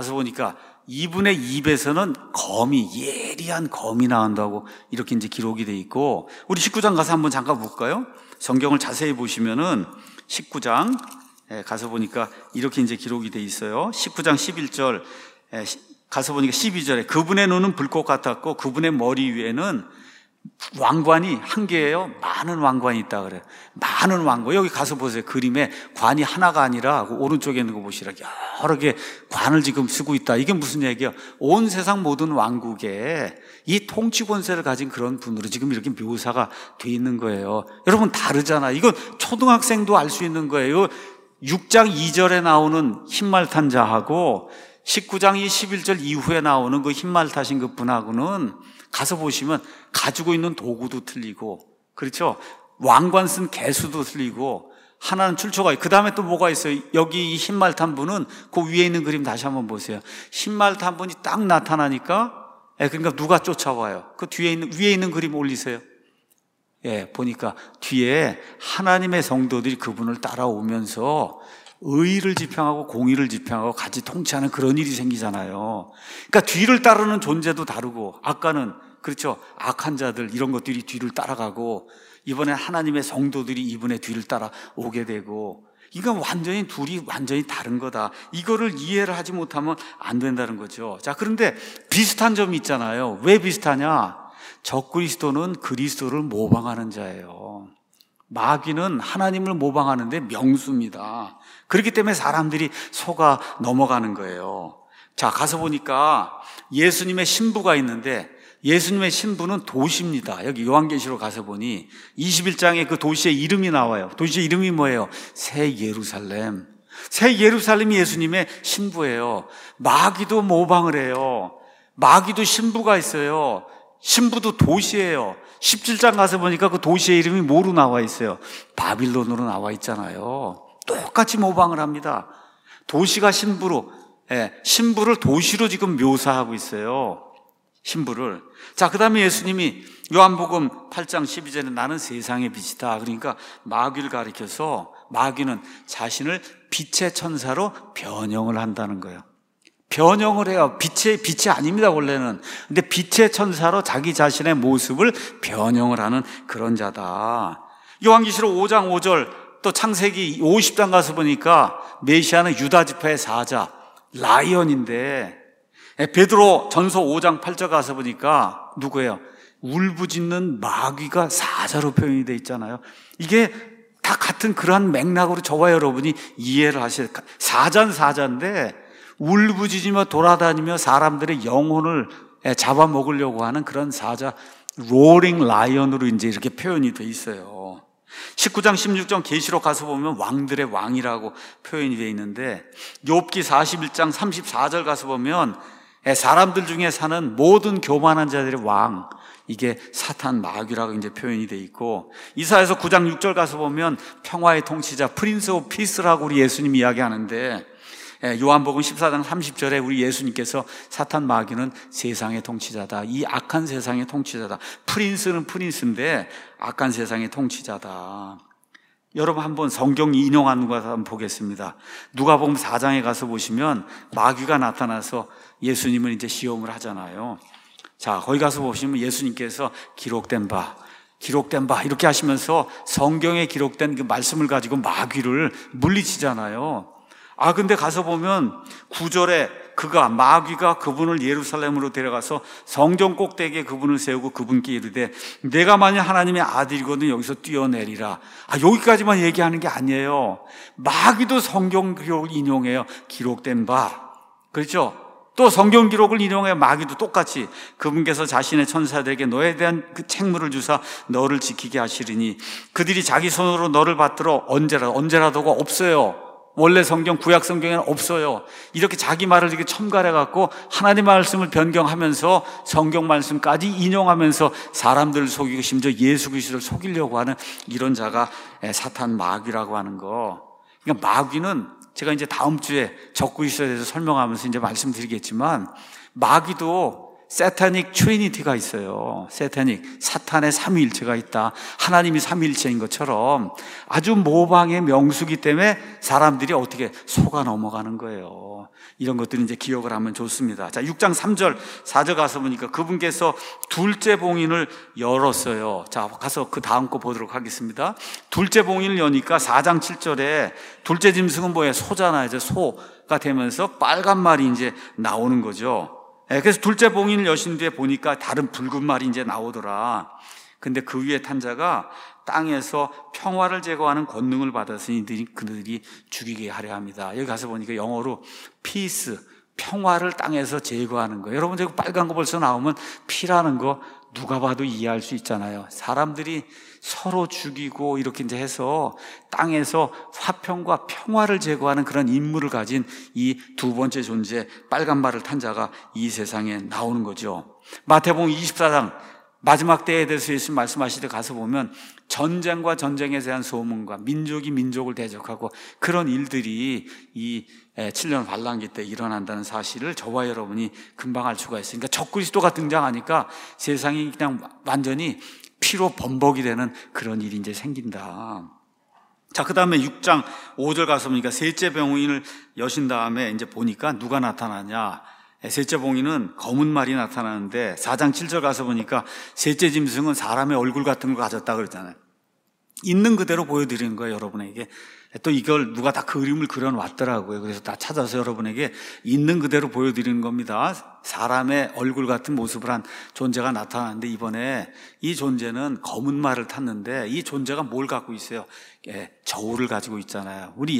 Speaker 1: 이분의 입에서는 검이, 예리한 검이 나온다고 이렇게 이제 기록이 돼 있고, 우리 19장 가서 한번 잠깐 볼까요? 성경을 자세히 보시면은 19장 가서 보니까 이렇게 이제 기록이 돼 있어요. 19장 11절 가서 보니까 12절에 그분의 눈은 불꽃 같았고 그분의 머리 위에는 왕관이 한 개예요. 많은 왕관이 있다 그래요. 많은 왕관. 여기 가서 보세요. 그림에 관이 하나가 아니라 그 오른쪽에 있는 거 보시라. 여러 개 관을 지금 쓰고 있다. 이게 무슨 얘기예요? 온 세상 모든 왕국에 이 통치 권세를 가진 그런 분으로 지금 이렇게 묘사가 돼 있는 거예요. 여러분 다르잖아. 이건 초등학생도 알 수 있는 거예요. 6장 2절에 나오는 흰말 탄 자하고 19장 11절 이후에 나오는 그 흰말 타신 그 분하고는 가서 보시면 가지고 있는 도구도 틀리고, 그렇죠? 왕관 쓴 개수도 틀리고, 하나는 출처가 있고, 그 다음에 또 뭐가 있어요? 여기 이 흰말 탄 분은 그 위에 있는 그림 다시 한번 보세요. 흰말 탄 분이 딱 나타나니까, 그러니까 누가 쫓아와요? 그 위에 있는 그림 올리세요. 보니까 뒤에 하나님의 성도들이 그분을 따라오면서 의를 지평하고 공의를 지평하고 같이 통치하는 그런 일이 생기잖아요. 그러니까 뒤를 따르는 존재도 다르고, 아까는 그렇죠, 악한 자들 이런 것들이 뒤를 따라가고, 이번에 하나님의 성도들이 이분의 뒤를 따라오게 되고, 이건 둘이 완전히 다른 거다. 이거를 이해를 하지 못하면 안 된다는 거죠. 자, 그런데 비슷한 점이 있잖아요. 왜 비슷하냐? 적그리스도는 그리스도를 모방하는 자예요. 마귀는 하나님을 모방하는데 명수입니다. 그렇기 때문에 사람들이 속아 넘어가는 거예요. 자, 가서 보니까 예수님의 신부가 있는데, 예수님의 신부는 도시입니다. 여기 요한계시록 가서 보니 21장에 그 도시의 이름이 나와요. 도시의 이름이 뭐예요? 새 예루살렘. 새 예루살렘이 예수님의 신부예요. 마귀도 모방을 해요. 마귀도 신부가 있어요. 신부도 도시예요. 17장 가서 보니까 그 도시의 이름이 뭐로 나와 있어요? 바빌론으로 나와 있잖아요. 똑같이 모방을 합니다. 도시가 신부로, 신부를 도시로 지금 묘사하고 있어요. 신부를. 자, 그 다음에 예수님이 요한복음 8장 12절에 나는 세상의 빛이다. 그러니까 마귀를 가리켜서, 마귀는 자신을 빛의 천사로 변형을 한다는 거예요. 변형을 해요. 빛이 아닙니다, 원래는. 근데 빛의 천사로 자기 자신의 모습을 변형을 하는 그런 자다. 요한계시록 5장 5절, 또 창세기 50장 가서 보니까 메시아는 유다 지파의 사자, 라이언인데, 베드로 전서 5장 8절 가서 보니까 누구예요? 울부짖는 마귀가 사자로 표현이 되어 있잖아요. 이게 다 같은 그러한 맥락으로 저와 여러분이 이해를 하셔야 돼요. 사자는 사자인데 울부짖으며 돌아다니며 사람들의 영혼을 잡아먹으려고 하는 그런 사자, 로링 라이언으로 이제 이렇게 표현이 돼 있어요. 19장 16장 계시록 가서 보면 왕들의 왕이라고 표현이 되어 있는데, 욥기 41장 34절 가서 보면 사람들 중에 사는 모든 교만한 자들의 왕, 이게 사탄 마귀라고 이제 표현이 되어 있고, 이사야서 9장 6절 가서 보면 평화의 통치자, 프린스 오브 피스라고 우리 예수님이 이야기하는데, 요한복음 14장 30절에 우리 예수님께서 사탄 마귀는 세상의 통치자다. 이 악한 세상의 통치자다. 프린스는 프린스인데 악한 세상의 통치자다. 여러분 한번 성경 인용하는 거 한번 보겠습니다. 누가복음 4장에 가서 보시면 마귀가 나타나서 예수님을 이제 시험을 하잖아요. 자, 거기 가서 보시면 예수님께서 기록된 바, 기록된 바 이렇게 하시면서 성경에 기록된 그 말씀을 가지고 마귀를 물리치잖아요. 근데 가서 보면 9절에 마귀가 그분을 예루살렘으로 데려가서 성전 꼭대기에 그분을 세우고 그분께 이르되 내가 만약 하나님의 아들이거든 여기서 뛰어내리라. 여기까지만 얘기하는 게 아니에요. 마귀도 성경 기록을 인용해요. 기록된 바. 그렇죠? 또 성경 기록을 인용해 마귀도 똑같이 그분께서 자신의 천사들에게 너에 대한 그 책무를 주사 너를 지키게 하시리니 그들이 자기 손으로 너를 받들어 언제라도가 없어요. 원래 성경 구약 성경에는 없어요. 이렇게 자기 말을 이렇게 첨가해 갖고 하나님 말씀을 변경하면서 성경 말씀까지 인용하면서 사람들을 속이고 심지어 예수 그리스도를 속이려고 하는 이런 자가 사탄 마귀라고 하는 거. 그러니까 마귀는 제가 이제 다음 주에 적그리스도에 대해서 설명하면서 이제 말씀드리겠지만 마귀도 세타닉 트리니티가 있어요. 사탄의 삼위일체가 있다. 하나님이 삼위일체인 것처럼 아주 모방의 명수기 때문에 사람들이 어떻게 속아 넘어가는 거예요. 이런 것들이 이제 기억을 하면 좋습니다. 자, 6장 3절, 4절 가서 보니까 그분께서 둘째 봉인을 열었어요. 자, 가서 그 다음 거 보도록 하겠습니다. 둘째 봉인을 여니까 4장 7절에 둘째 짐승은 뭐예요? 소잖아요. 이제 소가 되면서 빨간 말이 이제 나오는 거죠. 그래서 둘째 봉인을 여신 뒤에 보니까 다른 붉은 말이 이제 나오더라. 근데 그 위에 탄 자가 땅에서 평화를 제거하는 권능을 받았으니 그들이 죽이게 하려 합니다. 여기 가서 보니까 영어로 peace, 평화를 땅에서 제거하는 거. 여러분, 저거 빨간 거 벌써 나오면 피라는 거 누가 봐도 이해할 수 있잖아요. 사람들이 서로 죽이고 이렇게 이제 해서 땅에서 화평과 평화를 제거하는 그런 임무를 가진 이 두 번째 존재, 빨간 말을 탄 자가 이 세상에 나오는 거죠. 마태복음 24장 마지막 때에 대해서 예수님 말씀하실 때 가서 보면 전쟁과 전쟁에 대한 소문과 민족이 민족을 대적하고 그런 일들이 이 7년 환란기 때 일어난다는 사실을 저와 여러분이 금방 알 수가 있으니까 적그리스도가 등장하니까 세상이 그냥 완전히 피로 범벅이 되는 그런 일이 이제 생긴다. 자, 그 다음에 6장 5절 가서 보니까 셋째 봉인을 여신 다음에 이제 보니까 누가 나타나냐. 셋째 봉인은 검은 말이 나타나는데 4장 7절 가서 보니까 셋째 짐승은 사람의 얼굴 같은 걸 가졌다 그랬잖아요. 있는 그대로 보여드리는 거예요, 여러분에게. 또 이걸 누가 다 그림을 그려놨더라고요. 그래서 다 찾아서 여러분에게 있는 그대로 보여드리는 겁니다. 사람의 얼굴 같은 모습을 한 존재가 나타나는데 이번에 이 존재는 검은 말을 탔는데 이 존재가 뭘 갖고 있어요? 저울을 가지고 있잖아요. 우리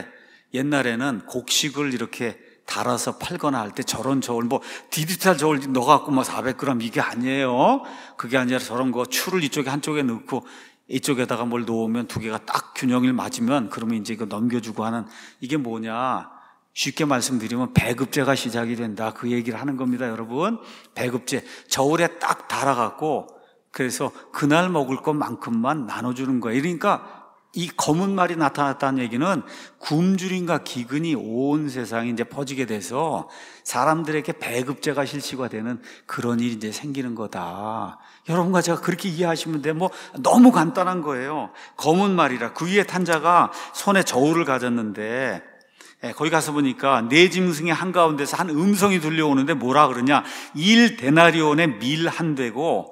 Speaker 1: 옛날에는 곡식을 이렇게 달아서 팔거나 할 때 저런 저울, 디지털 저울 넣어갖고 400g 이게 아니에요. 그게 아니라 저런 거 추를 이쪽에 한쪽에 넣고 이쪽에다가 뭘 놓으면 두 개가 딱 균형을 맞으면 그러면 이제 이거 넘겨주고 하는 이게 뭐냐. 쉽게 말씀드리면 배급제가 시작이 된다. 그 얘기를 하는 겁니다, 여러분. 배급제. 저울에 딱 달아갖고 그래서 그날 먹을 것만큼만 나눠주는 거예요. 그러니까 이 검은 말이 나타났다는 얘기는 굶주림과 기근이 온 세상에 이제 퍼지게 돼서 사람들에게 배급제가 실시가 되는 그런 일이 이제 생기는 거다. 여러분과 제가 그렇게 이해하시면 돼. 너무 간단한 거예요. 검은 말이라 그 위에 탄 자가 손에 저울을 가졌는데 거기 가서 보니까 네 짐승의 한가운데서 한 음성이 들려오는데 뭐라 그러냐. 1데나리온의 밀 한 대고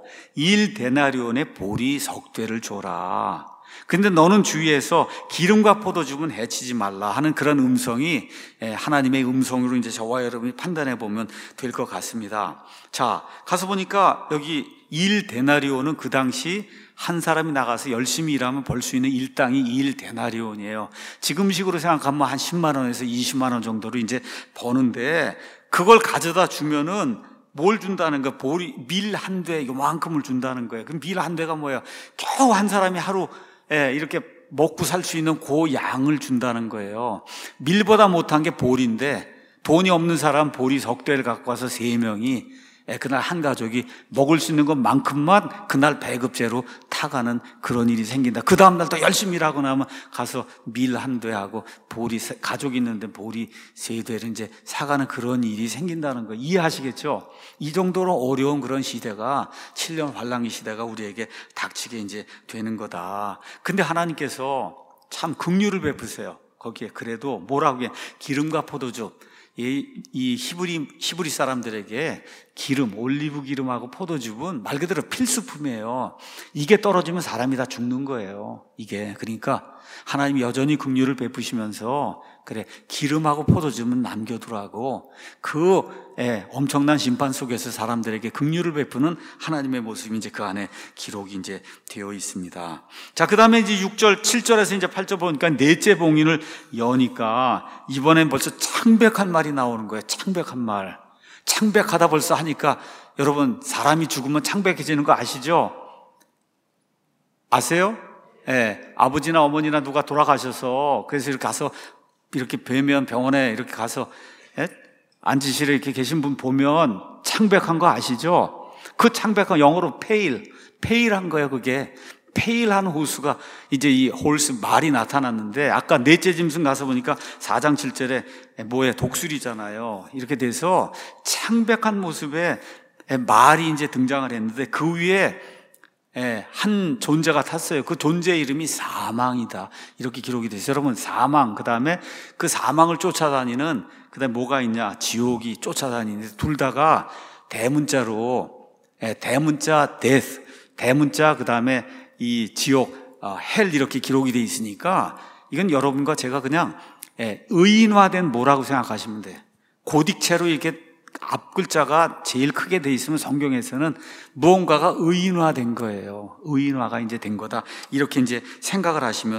Speaker 1: 1데나리온의 보리 석 대를 줘라. 근데 너는 주위에서 기름과 포도즙은 해치지 말라 하는 그런 음성이 하나님의 음성으로 이제 저와 여러분이 판단해 보면 될 것 같습니다. 자, 가서 보니까 여기 1데나리온은 그 당시 한 사람이 나가서 열심히 일하면 벌 수 있는 일당이 1데나리온이에요. 지금식으로 생각하면 한 10만 원에서 20만 원 정도로 이제 버는데 그걸 가져다 주면은 뭘 준다는 거야? 밀 한 대 요만큼을 준다는 거예요. 그럼 밀 한 대가 뭐예요? 겨우 한 사람이 하루 이렇게 먹고 살 수 있는 그 양을 준다는 거예요. 밀보다 못한 게 보리인데 돈이 없는 사람 보리 석 대를 갖고 와서 3명이 그날 한 가족이 먹을 수 있는 것만큼만 그날 배급제로 타가는 그런 일이 생긴다. 그 다음날 또 열심히 일하고 나면 가서 밀 한 대하고 보리 가족이 있는데 보리 3대를 이제 사가는 그런 일이 생긴다는 거 이해하시겠죠? 이 정도로 어려운 그런 시대가 7년 환란기 시대가 우리에게 닥치게 이제 되는 거다. 근데 하나님께서 참 긍휼을 베푸세요. 거기에 그래도 뭐라고 해? 기름과 포도즙 이 히브리 사람들에게 기름, 올리브 기름하고 포도즙은 말 그대로 필수품이에요. 이게 떨어지면 사람이 다 죽는 거예요. 이게 그러니까 하나님이 여전히 긍휼을 베푸시면서 그래 기름하고 포도즙은 남겨두라고 엄청난 심판 속에서 사람들에게 긍휼을 베푸는 하나님의 모습이 이제 그 안에 기록이 이제 되어 있습니다. 자, 그 다음에 이제 6절, 7절에서 이제 8절 보니까 넷째 봉인을 여니까 이번엔 벌써 창백한 말이 나오는 거예요. 창백한 말. 창백하다 벌써 하니까 여러분 사람이 죽으면 창백해지는 거 아시죠? 아세요? 아버지나 어머니나 누가 돌아가셔서 그래서 이렇게 가서 이렇게 뵈면 병원에 이렇게 가서 안지실에 이렇게 계신 분 보면 창백한 거 아시죠? 그 창백한 영어로 페일한 거예요. 그게 페일한 호수가 이제 이 홀스 말이 나타났는데 아까 넷째 짐승 가서 보니까 4장 7절에 독수리잖아요. 이렇게 돼서 창백한 모습의 말이 이제 등장을 했는데 그 위에 한 존재가 탔어요. 그 존재의 이름이 사망이다. 이렇게 기록이 됐어요. 여러분, 사망, 그 다음에 그 사망을 쫓아다니는, 그 다음에 뭐가 있냐? 지옥이 쫓아다니는데, 둘 다가 대문자로, 대문자 death, 대문자, 그 다음에 이 지옥, hell 이렇게 기록이 돼 있으니까, 이건 여러분과 제가 그냥, 의인화된 뭐라고 생각하시면 돼요. 고딕체로 이렇게 앞 글자가 제일 크게 돼 있으면 성경에서는 무언가가 의인화된 거예요. 의인화가 이제 된 거다. 이렇게 이제 생각을 하시면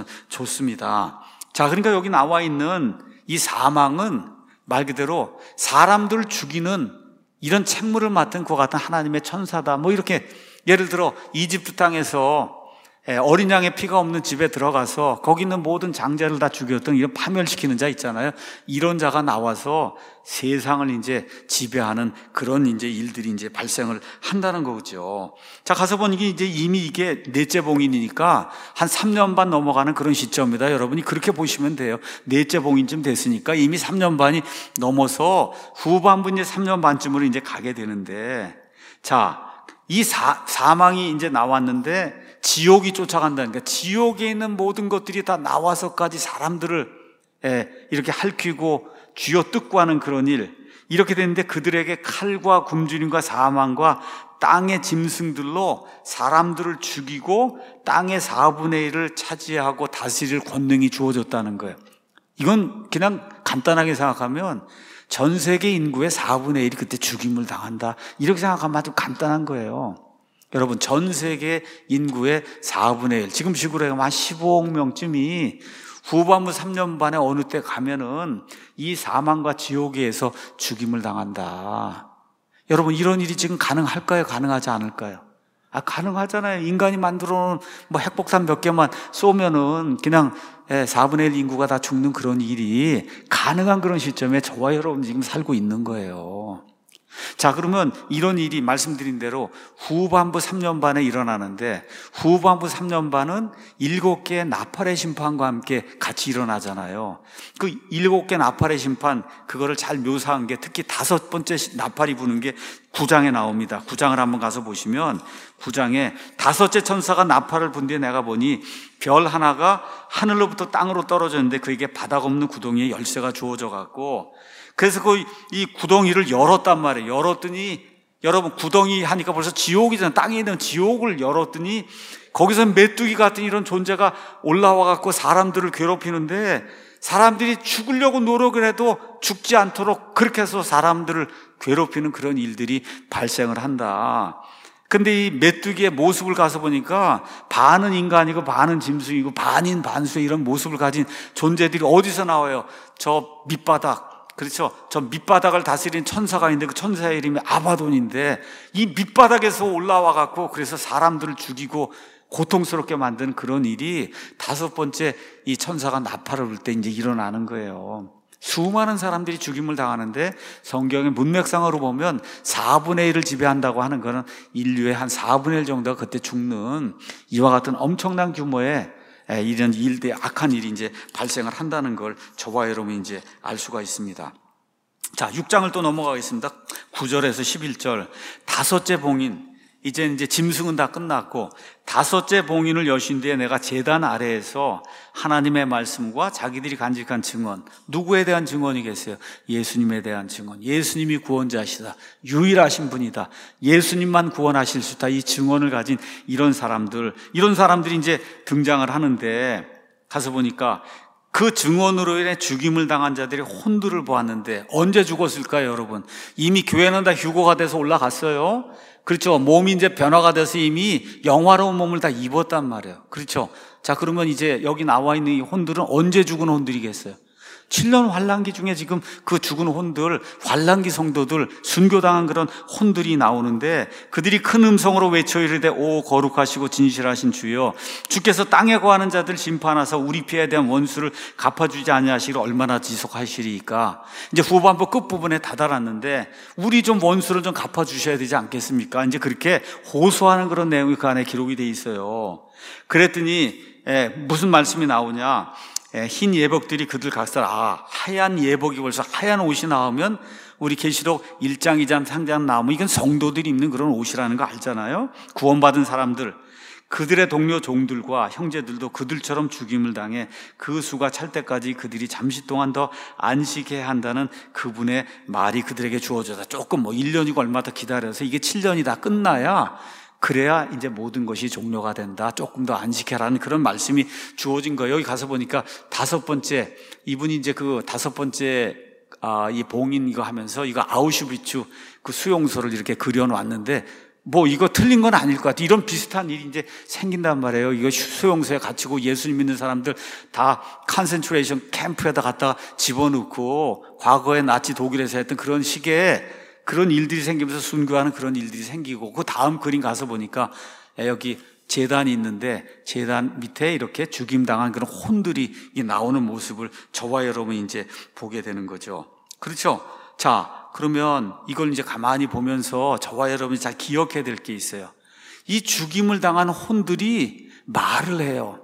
Speaker 1: 좋습니다. 자, 그러니까 여기 나와 있는 이 사망은 말 그대로 사람들을 죽이는 이런 책무를 맡은 그와 같은 하나님의 천사다. 뭐 이렇게 예를 들어 이집트 땅에서 어린 양의 피가 없는 집에 들어가서 거기 있는 모든 장자를 다 죽였던 이런 파멸시키는 자 있잖아요. 이런 자가 나와서 세상을 이제 지배하는 그런 이제 일들이 이제 발생을 한다는 거죠. 자, 가서 보니 이제 이미 이게 넷째 봉인이니까 한 3년 반 넘어가는 그런 시점입니다. 여러분이 그렇게 보시면 돼요. 넷째 봉인쯤 됐으니까 이미 3년 반이 넘어서 후반부 이제 3년 반쯤으로 이제 가게 되는데, 자, 이 사망이 이제 나왔는데 지옥이 쫓아간다는 거예요. 지옥에 있는 모든 것들이 다 나와서까지 사람들을 이렇게 핥히고 쥐어뜯고 하는 그런 일. 이렇게 됐는데 그들에게 칼과 굶주림과 사망과 땅의 짐승들로 사람들을 죽이고 땅의 4분의 1을 차지하고 다스릴 권능이 주어졌다는 거예요. 이건 그냥 간단하게 생각하면 전 세계 인구의 4분의 1이 그때 죽임을 당한다. 이렇게 생각하면 아주 간단한 거예요. 여러분, 전 세계 인구의 4분의 1, 지금 식으로 하면 한 15억 명쯤이 후반부 3년 반에 어느 때 가면은 이 사망과 지옥에서 죽임을 당한다. 여러분, 이런 일이 지금 가능할까요? 가능하지 않을까요? 가능하잖아요. 인간이 만들어 놓은 핵폭탄 몇 개만 쏘면은 그냥 4분의 1 인구가 다 죽는 그런 일이 가능한 그런 시점에 저와 여러분 지금 살고 있는 거예요. 자, 그러면 이런 일이 말씀드린 대로 후반부 3년 반에 일어나는데 후반부 3년 반은 7개의 나팔의 심판과 함께 같이 일어나잖아요. 그 7개 나팔의 심판, 그거를 잘 묘사한 게 특히 5번째 나팔이 부는 게 9장에 나옵니다. 9장을 한번 가서 보시면 9장에 5째 천사가 나팔을 분 뒤에 내가 보니 별 하나가 하늘로부터 땅으로 떨어졌는데 그에게 바닥 없는 구덩이에 열쇠가 주어져 갖고, 그래서 이 구덩이를 열었단 말이에요. 열었더니 여러분, 구덩이 하니까 벌써 지옥이잖아요. 땅에 있는 지옥을 열었더니 거기서 메뚜기 같은 이런 존재가 올라와 갖고 사람들을 괴롭히는데, 사람들이 죽으려고 노력을 해도 죽지 않도록 그렇게 해서 사람들을 괴롭히는 그런 일들이 발생을 한다. 근데 이 메뚜기의 모습을 가서 보니까 반은 인간이고 반은 짐승이고 반인 반수의 이런 모습을 가진 존재들이 어디서 나와요? 저 밑바닥, 그렇죠? 저 밑바닥을 다스리는 천사가 있는데 그 천사의 이름이 아바돈인데 이 밑바닥에서 올라와 갖고 그래서 사람들을 죽이고 고통스럽게 만드는 그런 일이 5번째 이 천사가 나팔을 불 때 이제 일어나는 거예요. 수많은 사람들이 죽임을 당하는데 성경의 문맥상으로 보면 4분의 1을 지배한다고 하는 것은 인류의 한 4분의 1 정도가 그때 죽는 이와 같은 엄청난 규모의 이런 일대 악한 일이 이제 발생을 한다는 걸 저와 여러분이 이제 알 수가 있습니다. 자, 6장을 또 넘어가겠습니다. 9절에서 11절. 5째 봉인. 이제 짐승은 다 끝났고 다섯째 봉인을 여신 뒤에 내가 제단 아래에서 하나님의 말씀과 자기들이 간직한 증언, 누구에 대한 증언이겠어요? 예수님에 대한 증언. 예수님이 구원자시다. 유일하신 분이다. 예수님만 구원하실 수 있다. 이 증언을 가진 이런 사람들이 이제 등장을 하는데, 가서 보니까 그 증언으로 인해 죽임을 당한 자들이 혼들을 보았는데 언제 죽었을까요, 여러분? 이미 교회는 다 휴거가 돼서 올라갔어요. 그렇죠. 몸이 이제 변화가 돼서 이미 영화로운 몸을 다 입었단 말이에요. 그렇죠. 자, 그러면 이제 여기 나와 있는 이 혼들은 언제 죽은 혼들이겠어요? 7년 환란기 중에 지금 그 죽은 혼들, 환란기 성도들, 순교당한 그런 혼들이 나오는데, 그들이 큰 음성으로 외쳐 이르되 오 거룩하시고 진실하신 주여, 주께서 땅에 거하는 자들 심판하사 우리 피에 대한 원수를 갚아주지 아니하시기를 얼마나 지속하시리이까. 이제 후반부 끝부분에 다다랐는데 우리 좀 원수를 좀 갚아주셔야 되지 않겠습니까? 이제 그렇게 호소하는 그런 내용이 그 안에 기록이 돼 있어요. 그랬더니 무슨 말씀이 나오냐, 흰 예복들이 그들 각설, 하얀 예복이 벌써 하얀 옷이 나오면 우리 계시록 1장, 2장, 3장 나오면 이건 성도들이 입는 그런 옷이라는 거 알잖아요. 구원받은 사람들, 그들의 동료 종들과 형제들도 그들처럼 죽임을 당해 그 수가 찰 때까지 그들이 잠시 동안 더 안식해야 한다는 그분의 말이 그들에게 주어져서 조금 1년이고 얼마 더 기다려서 이게 7년이 다 끝나야, 그래야 이제 모든 것이 종료가 된다. 조금 더 안식해라는 그런 말씀이 주어진 거예요. 여기 가서 보니까 다섯 번째, 이분이 이제 그 다섯 번째 이 봉인 이거 하면서 이거 아우슈비츠 그 수용소를 이렇게 그려놨는데, 이거 틀린 건 아닐 것 같아. 이런 비슷한 일이 이제 생긴단 말이에요. 이거 수용소에 갇히고 예수님 믿는 사람들 다 컨센트레이션 캠프에다 갖다가 집어넣고, 과거에 나치 독일에서 했던 그런 식의 그런 일들이 생기면서 순교하는 그런 일들이 생기고, 그 다음 그림 가서 보니까 여기 제단이 있는데 제단 밑에 이렇게 죽임당한 그런 혼들이 나오는 모습을 저와 여러분이 이제 보게 되는 거죠. 그렇죠? 자, 그러면 이걸 이제 가만히 보면서 저와 여러분이 잘 기억해야 될 게 있어요. 이 죽임을 당한 혼들이 말을 해요.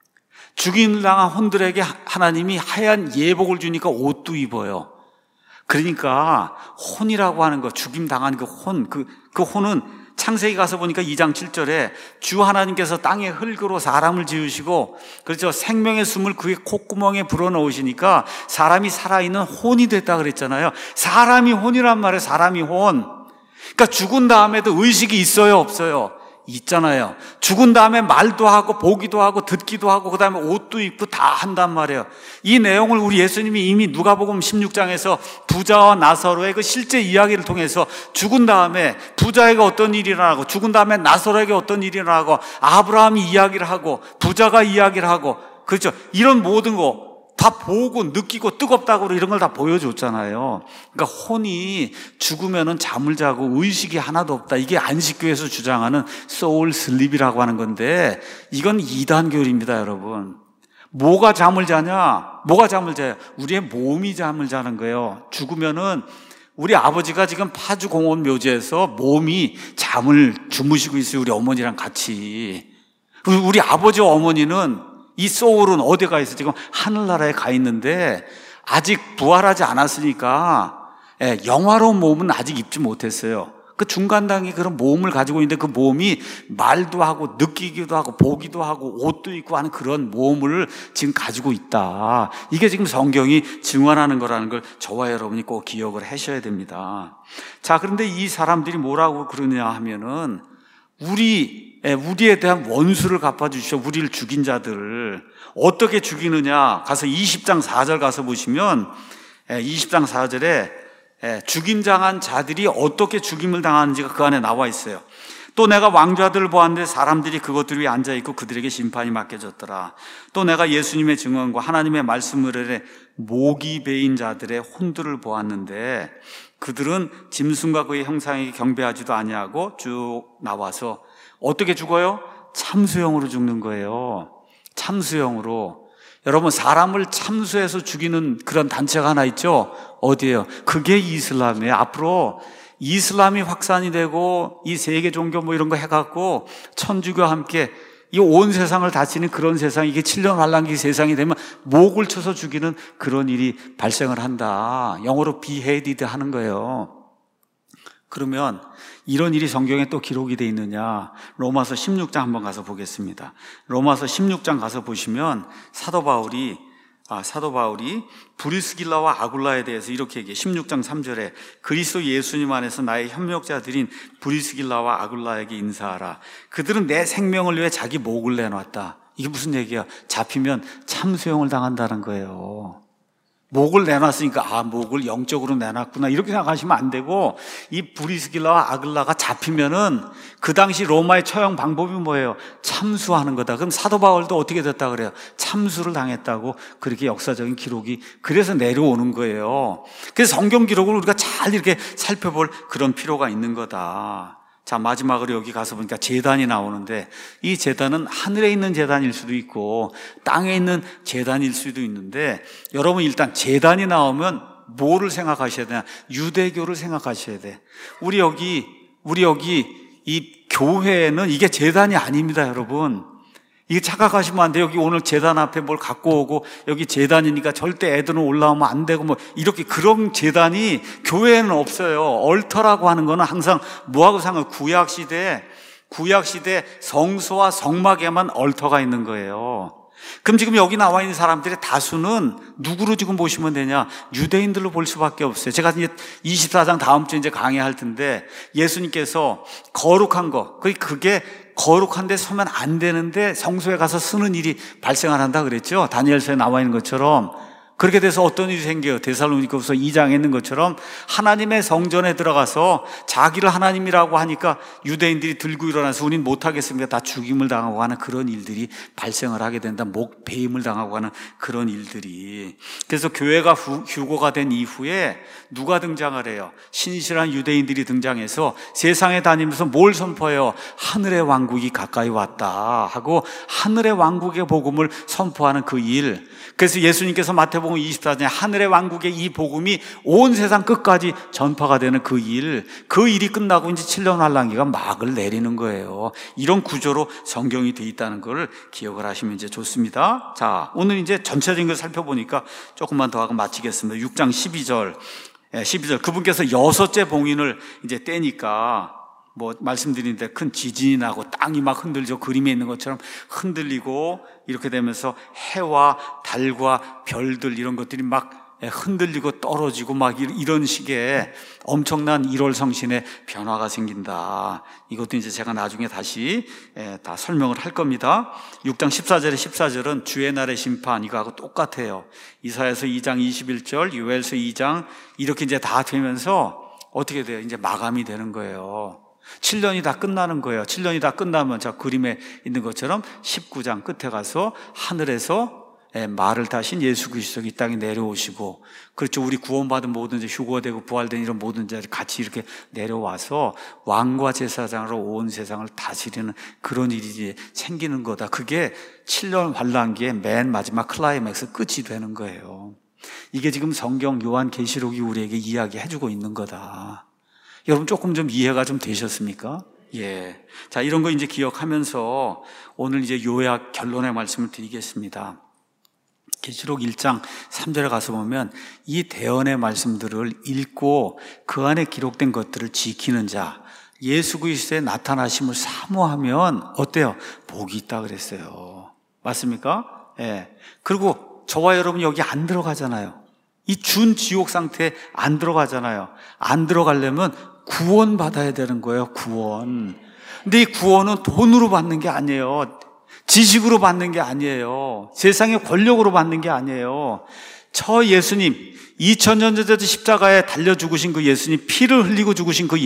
Speaker 1: 죽임을 당한 혼들에게 하나님이 하얀 예복을 주니까 옷도 입어요. 그러니까 혼이라고 하는 거, 죽임 당한 그 혼, 그 혼은 창세기 가서 보니까 2장 7절에 주 하나님께서 땅의 흙으로 사람을 지으시고, 그렇죠, 생명의 숨을 그의 콧구멍에 불어넣으시니까 사람이 살아있는 혼이 됐다 그랬잖아요. 사람이 혼이란 말이에요. 사람이 혼. 그러니까 죽은 다음에도 의식이 있어요, 없어요? 있잖아요. 죽은 다음에 말도 하고 보기도 하고 듣기도 하고 그 다음에 옷도 입고 다 한단 말이에요. 이 내용을 우리 예수님이 이미 누가복음 16장에서 부자와 나사로의 그 실제 이야기를 통해서 죽은 다음에 부자에게 어떤 일이 일어나고, 죽은 다음에 나사로에게 어떤 일이 일어나고, 아브라함이 이야기를 하고 부자가 이야기를 하고, 그렇죠, 이런 모든 거 다 보고 느끼고 뜨겁다고 이런 걸 다 보여줬잖아요. 그러니까 혼이 죽으면은 잠을 자고 의식이 하나도 없다. 이게 안식교에서 주장하는 소울 슬립이라고 하는 건데, 이건 이단교리입니다, 여러분. 뭐가 잠을 자냐? 뭐가 잠을 자요? 우리의 몸이 잠을 자는 거예요. 죽으면은 우리 아버지가 지금 파주 공원 묘지에서 몸이 잠을 주무시고 있어요. 우리 어머니랑 같이. 우리 아버지와 어머니는 이 소울은 어디 가 있어? 지금 하늘나라에 가 있는데 아직 부활하지 않았으니까 영화로운 몸은 아직 입지 못했어요. 그 중간 단계 그런 몸을 가지고 있는데 그 몸이 말도 하고 느끼기도 하고 보기도 하고 옷도 입고 하는 그런 몸을 지금 가지고 있다. 이게 지금 성경이 증언하는 거라는 걸 저와 여러분이 꼭 기억을 하셔야 됩니다. 자, 그런데 이 사람들이 뭐라고 그러냐 하면은 우리에 대한 원수를 갚아주시오. 우리를 죽인 자들을 어떻게 죽이느냐, 가서 20장 4절 가서 보시면 20장 4절에 죽임 당한 자들이 어떻게 죽임을 당하는지가 그 안에 나와 있어요. 또 내가 왕좌들을 보았는데 사람들이 그것들 위에 앉아있고 그들에게 심판이 맡겨졌더라. 또 내가 예수님의 증언과 하나님의 말씀을 해 목이 베인 자들의 혼들을 보았는데 그들은 짐승과 그의 형상에게 경배하지도 아니하고 쭉 나와서 어떻게 죽어요? 참수형으로 죽는 거예요. 참수형으로. 여러분, 사람을 참수해서 죽이는 그런 단체가 하나 있죠? 어디예요? 그게 이슬람이에요. 앞으로 이슬람이 확산이 되고 이 세계 종교 이런 거 해갖고 천주교와 함께 이 온 세상을 다스리는 그런 세상, 이게 7년 환란기 세상이 되면 목을 쳐서 죽이는 그런 일이 발생을 한다. 영어로 beheaded 하는 거예요. 그러면 이런 일이 성경에 또 기록이 돼 있느냐? 로마서 16장 한번 가서 보겠습니다. 로마서 16장 가서 보시면 사도 바울이 브리스길라와 아굴라에 대해서 이렇게 얘기해. 16장 3절에 그리스도 예수님 안에서 나의 협력자들인 브리스길라와 아굴라에게 인사하라. 그들은 내 생명을 위해 자기 목을 내놨다. 이게 무슨 얘기야? 잡히면 참수형을 당한다는 거예요. 목을 내놨으니까 목을 영적으로 내놨구나 이렇게 생각하시면 안 되고, 이 브리스길라와 아글라가 잡히면은 그 당시 로마의 처형 방법이 뭐예요? 참수하는 거다. 그럼 사도 바울도 어떻게 됐다 그래요? 참수를 당했다고 그렇게 역사적인 기록이 그래서 내려오는 거예요. 그래서 성경 기록을 우리가 잘 이렇게 살펴볼 그런 필요가 있는 거다. 자, 마지막으로 여기 가서 보니까 제단이 나오는데, 이 제단은 하늘에 있는 제단일 수도 있고 땅에 있는 제단일 수도 있는데, 여러분 일단 제단이 나오면 뭐를 생각하셔야 되냐? 유대교를 생각하셔야 돼. 우리 여기 이 교회는 이게 제단이 아닙니다, 여러분. 이게 착각하시면 안 돼요. 여기 오늘 제단 앞에 뭘 갖고 오고 여기 제단이니까 절대 애들은 올라오면 안 되고 뭐 이렇게 그런 제단이 교회에는 없어요. 얼터라고 하는 거는 항상 뭐하고 상관? 구약시대 성소와 성막에만 얼터가 있는 거예요. 그럼 지금 여기 나와 있는 사람들의 다수는 누구로 지금 보시면 되냐? 유대인들로 볼 수밖에 없어요. 제가 이제 24장 다음 주에 이제 강의할 텐데, 예수님께서 거룩한 거, 그게 거룩한 데 서면 안 되는데 성소에 가서 쓰는 일이 발생한다 그랬죠. 다니엘서에 나와 있는 것처럼. 그렇게 돼서 어떤 일이 생겨요? 데살로니가후서 2장에 있는 것처럼 하나님의 성전에 들어가서 자기를 하나님이라고 하니까 유대인들이 들고 일어나서 우린 못하겠습니다. 다 죽임을 당하고 하는 그런 일들이 발생을 하게 된다. 목배임을 당하고 하는 그런 일들이. 그래서 교회가 휴거가 된 이후에 누가 등장을 해요? 신실한 유대인들이 등장해서 세상에 다니면서 뭘 선포해요? 하늘의 왕국이 가까이 왔다 하고 하늘의 왕국의 복음을 선포하는 그 일. 그래서 예수님께서 마태복음 24장에 하늘의 왕국의 이 복음이 온 세상 끝까지 전파가 되는 그 일이 끝나고 이제 7년 환란기가 막을 내리는 거예요. 이런 구조로 성경이 돼 있다는 걸 기억을 하시면 이제 좋습니다. 자, 오늘 이제 전체적인 걸 살펴보니까 조금만 더 하고 마치겠습니다. 6장 12절. 그분께서 6째 봉인을 이제 떼니까 뭐 말씀드리는데 큰 지진이 나고 땅이 막 흔들죠. 그림에 있는 것처럼 흔들리고 이렇게 되면서 해와 달과 별들 이런 것들이 막 흔들리고 떨어지고 막 이런 식의 엄청난 1월 성신의 변화가 생긴다. 이것도 이제 제가 나중에 다시 다 설명을 할 겁니다. 6장 14절은 주의 날의 심판, 이거하고 똑같아요. 이사야서 2장 21절, 요엘서 2장 이렇게 이제 다 되면서 어떻게 돼요? 이제 마감이 되는 거예요. 7년이 다 끝나는 거예요. 7년이 다 끝나면 자 그림에 있는 것처럼 19장 끝에 가서 하늘에서 말을 타신 예수 그리스도가 이 땅에 내려오시고, 그렇죠. 우리 구원받은 모든 이제 휴거되고 부활된 이런 모든 자들이 같이 이렇게 내려와서 왕과 제사장으로 온 세상을 다스리는 그런 일이 생기는 거다. 그게 7년 환란기의 맨 마지막 클라이맥스 끝이 되는 거예요. 이게 지금 성경 요한계시록이 우리에게 이야기해주고 있는 거다. 여러분 조금 좀 이해가 좀 되셨습니까? 예. 자, 이런 거 이제 기억하면서 오늘 이제 요약 결론의 말씀을 드리겠습니다. 계시록 1장 3절에 가서 보면 이 대언의 말씀들을 읽고 그 안에 기록된 것들을 지키는 자, 예수 그리스도의 나타나심을 사모하면 어때요? 복이 있다 그랬어요. 맞습니까? 예. 그리고 저와 여러분 여기 안 들어가잖아요. 이 준 지옥 상태에 안 들어가잖아요. 안 들어가려면 구원 받아야 되는 거예요. 구원. 근데 이 구원은 돈으로 받는 게 아니에요. 지식으로 받는 게 아니에요. 세상의 권력으로 받는 게 아니에요. 저 예수님, 2000년 전에 십자가에 달려 죽으신 그 예수님, 피를 흘리고 죽으신 그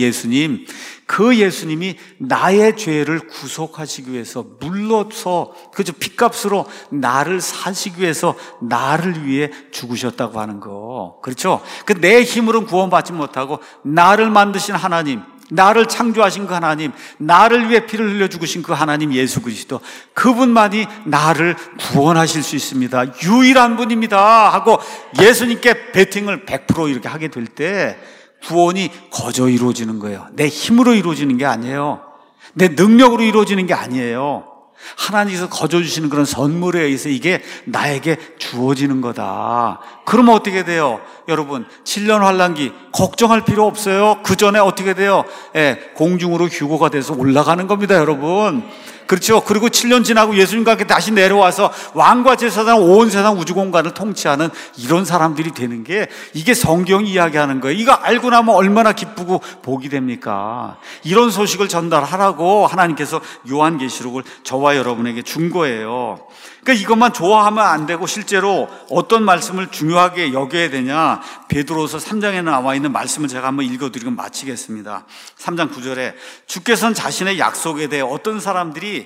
Speaker 1: 예수님이 나의 죄를 구속하시기 위해서 물러서, 그죠? 핏값으로 나를 사시기 위해서 나를 위해 죽으셨다고 하는 거. 그렇죠? 내 힘으로는 구원받지 못하고 나를 만드신 하나님, 나를 창조하신 그 하나님, 나를 위해 피를 흘려 죽으신 그 하나님 예수 그리스도, 그분만이 나를 구원하실 수 있습니다. 유일한 분입니다 하고 예수님께 베팅을 100% 이렇게 하게 될 때 구원이 거저 이루어지는 거예요. 내 힘으로 이루어지는 게 아니에요. 내 능력으로 이루어지는 게 아니에요. 하나님께서 거저주시는 그런 선물에 의해서 이게 나에게 주어지는 거다. 그러면 어떻게 돼요? 여러분, 7년 환란기 걱정할 필요 없어요. 그 전에 어떻게 돼요? 공중으로 휴거가 돼서 올라가는 겁니다, 여러분. 그렇죠? 그리고 7년 지나고 예수님과 함께 다시 내려와서 왕과 제사장 온 세상 우주 공간을 통치하는 이런 사람들이 되는 게 이게 성경이 이야기하는 거예요. 이거 알고 나면 얼마나 기쁘고 복이 됩니까? 이런 소식을 전달하라고 하나님께서 요한계시록을 저와 여러분에게 준 거예요. 그러니까 이것만 좋아하면 안 되고 실제로 어떤 말씀을 중요하게 여겨야 되냐? 베드로서 3장에 나와 있는 말씀을 제가 한번 읽어드리고 마치겠습니다. 3장 9절에 주께서는 자신의 약속에 대해 어떤 사람들이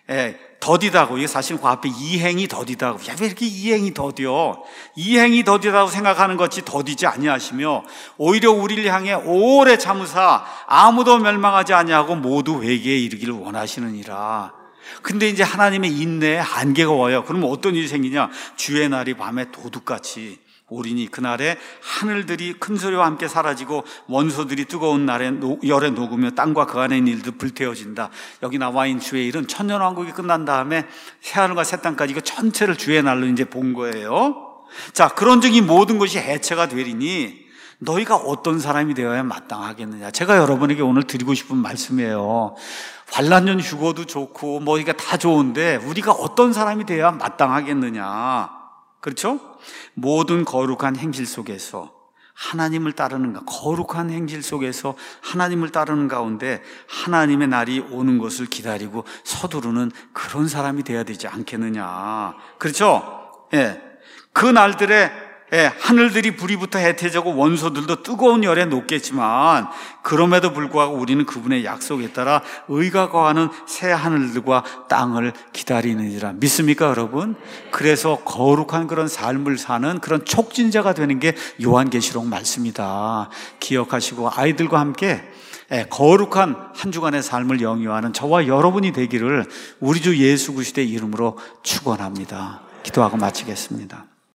Speaker 1: 더디다고, 이게 사실 그 앞에 이행이 더디다고, 야, 왜 이렇게 이행이 더디어? 이행이 더디다고 생각하는 것이 더디지 아니하시며 오히려 우리를 향해 오래 참으사 아무도 멸망하지 아니하고 모두 회개에 이르기를 원하시느니라. 근데 이제 하나님의 인내에 한계가 와요. 그러면 어떤 일이 생기냐? 주의 날이 밤에 도둑같이 오리니 그날에 하늘들이 큰 소리와 함께 사라지고 원소들이 뜨거운 열에 녹으며 땅과 그 안에 있는 일도 불태워진다. 여기 나와 있는 주의 일은 천년왕국이 끝난 다음에 새하늘과 새 땅까지 이거 전체를 주의 날로 이제 본 거예요. 자, 그런즉 이 모든 것이 해체가 되리니 너희가 어떤 사람이 되어야 마땅하겠느냐. 제가 여러분에게 오늘 드리고 싶은 말씀이에요. 환란년 휴거도 좋고 뭐 이게 다 좋은데 우리가 어떤 사람이 되어야 마땅하겠느냐. 그렇죠? 모든 거룩한 행실 속에서 하나님을 따르는가, 거룩한 행실 속에서 하나님을 따르는 가운데 하나님의 날이 오는 것을 기다리고 서두르는 그런 사람이 되어야 되지 않겠느냐. 그렇죠? 예. 그 날들에 하늘들이 불이 붙어 해태지고 원소들도 뜨거운 열에 녹겠지만 그럼에도 불구하고 우리는 그분의 약속에 따라 의가 거하는 새 하늘들과 땅을 기다리느니라. 믿습니까, 여러분? 그래서 거룩한 그런 삶을 사는 그런 촉진자가 되는 게 요한계시록 말씀이다. 기억하시고 아이들과 함께 거룩한 한 주간의 삶을 영위하는 저와 여러분이 되기를 우리 주 예수 그리스도의 이름으로 축원합니다. 기도하고 마치겠습니다.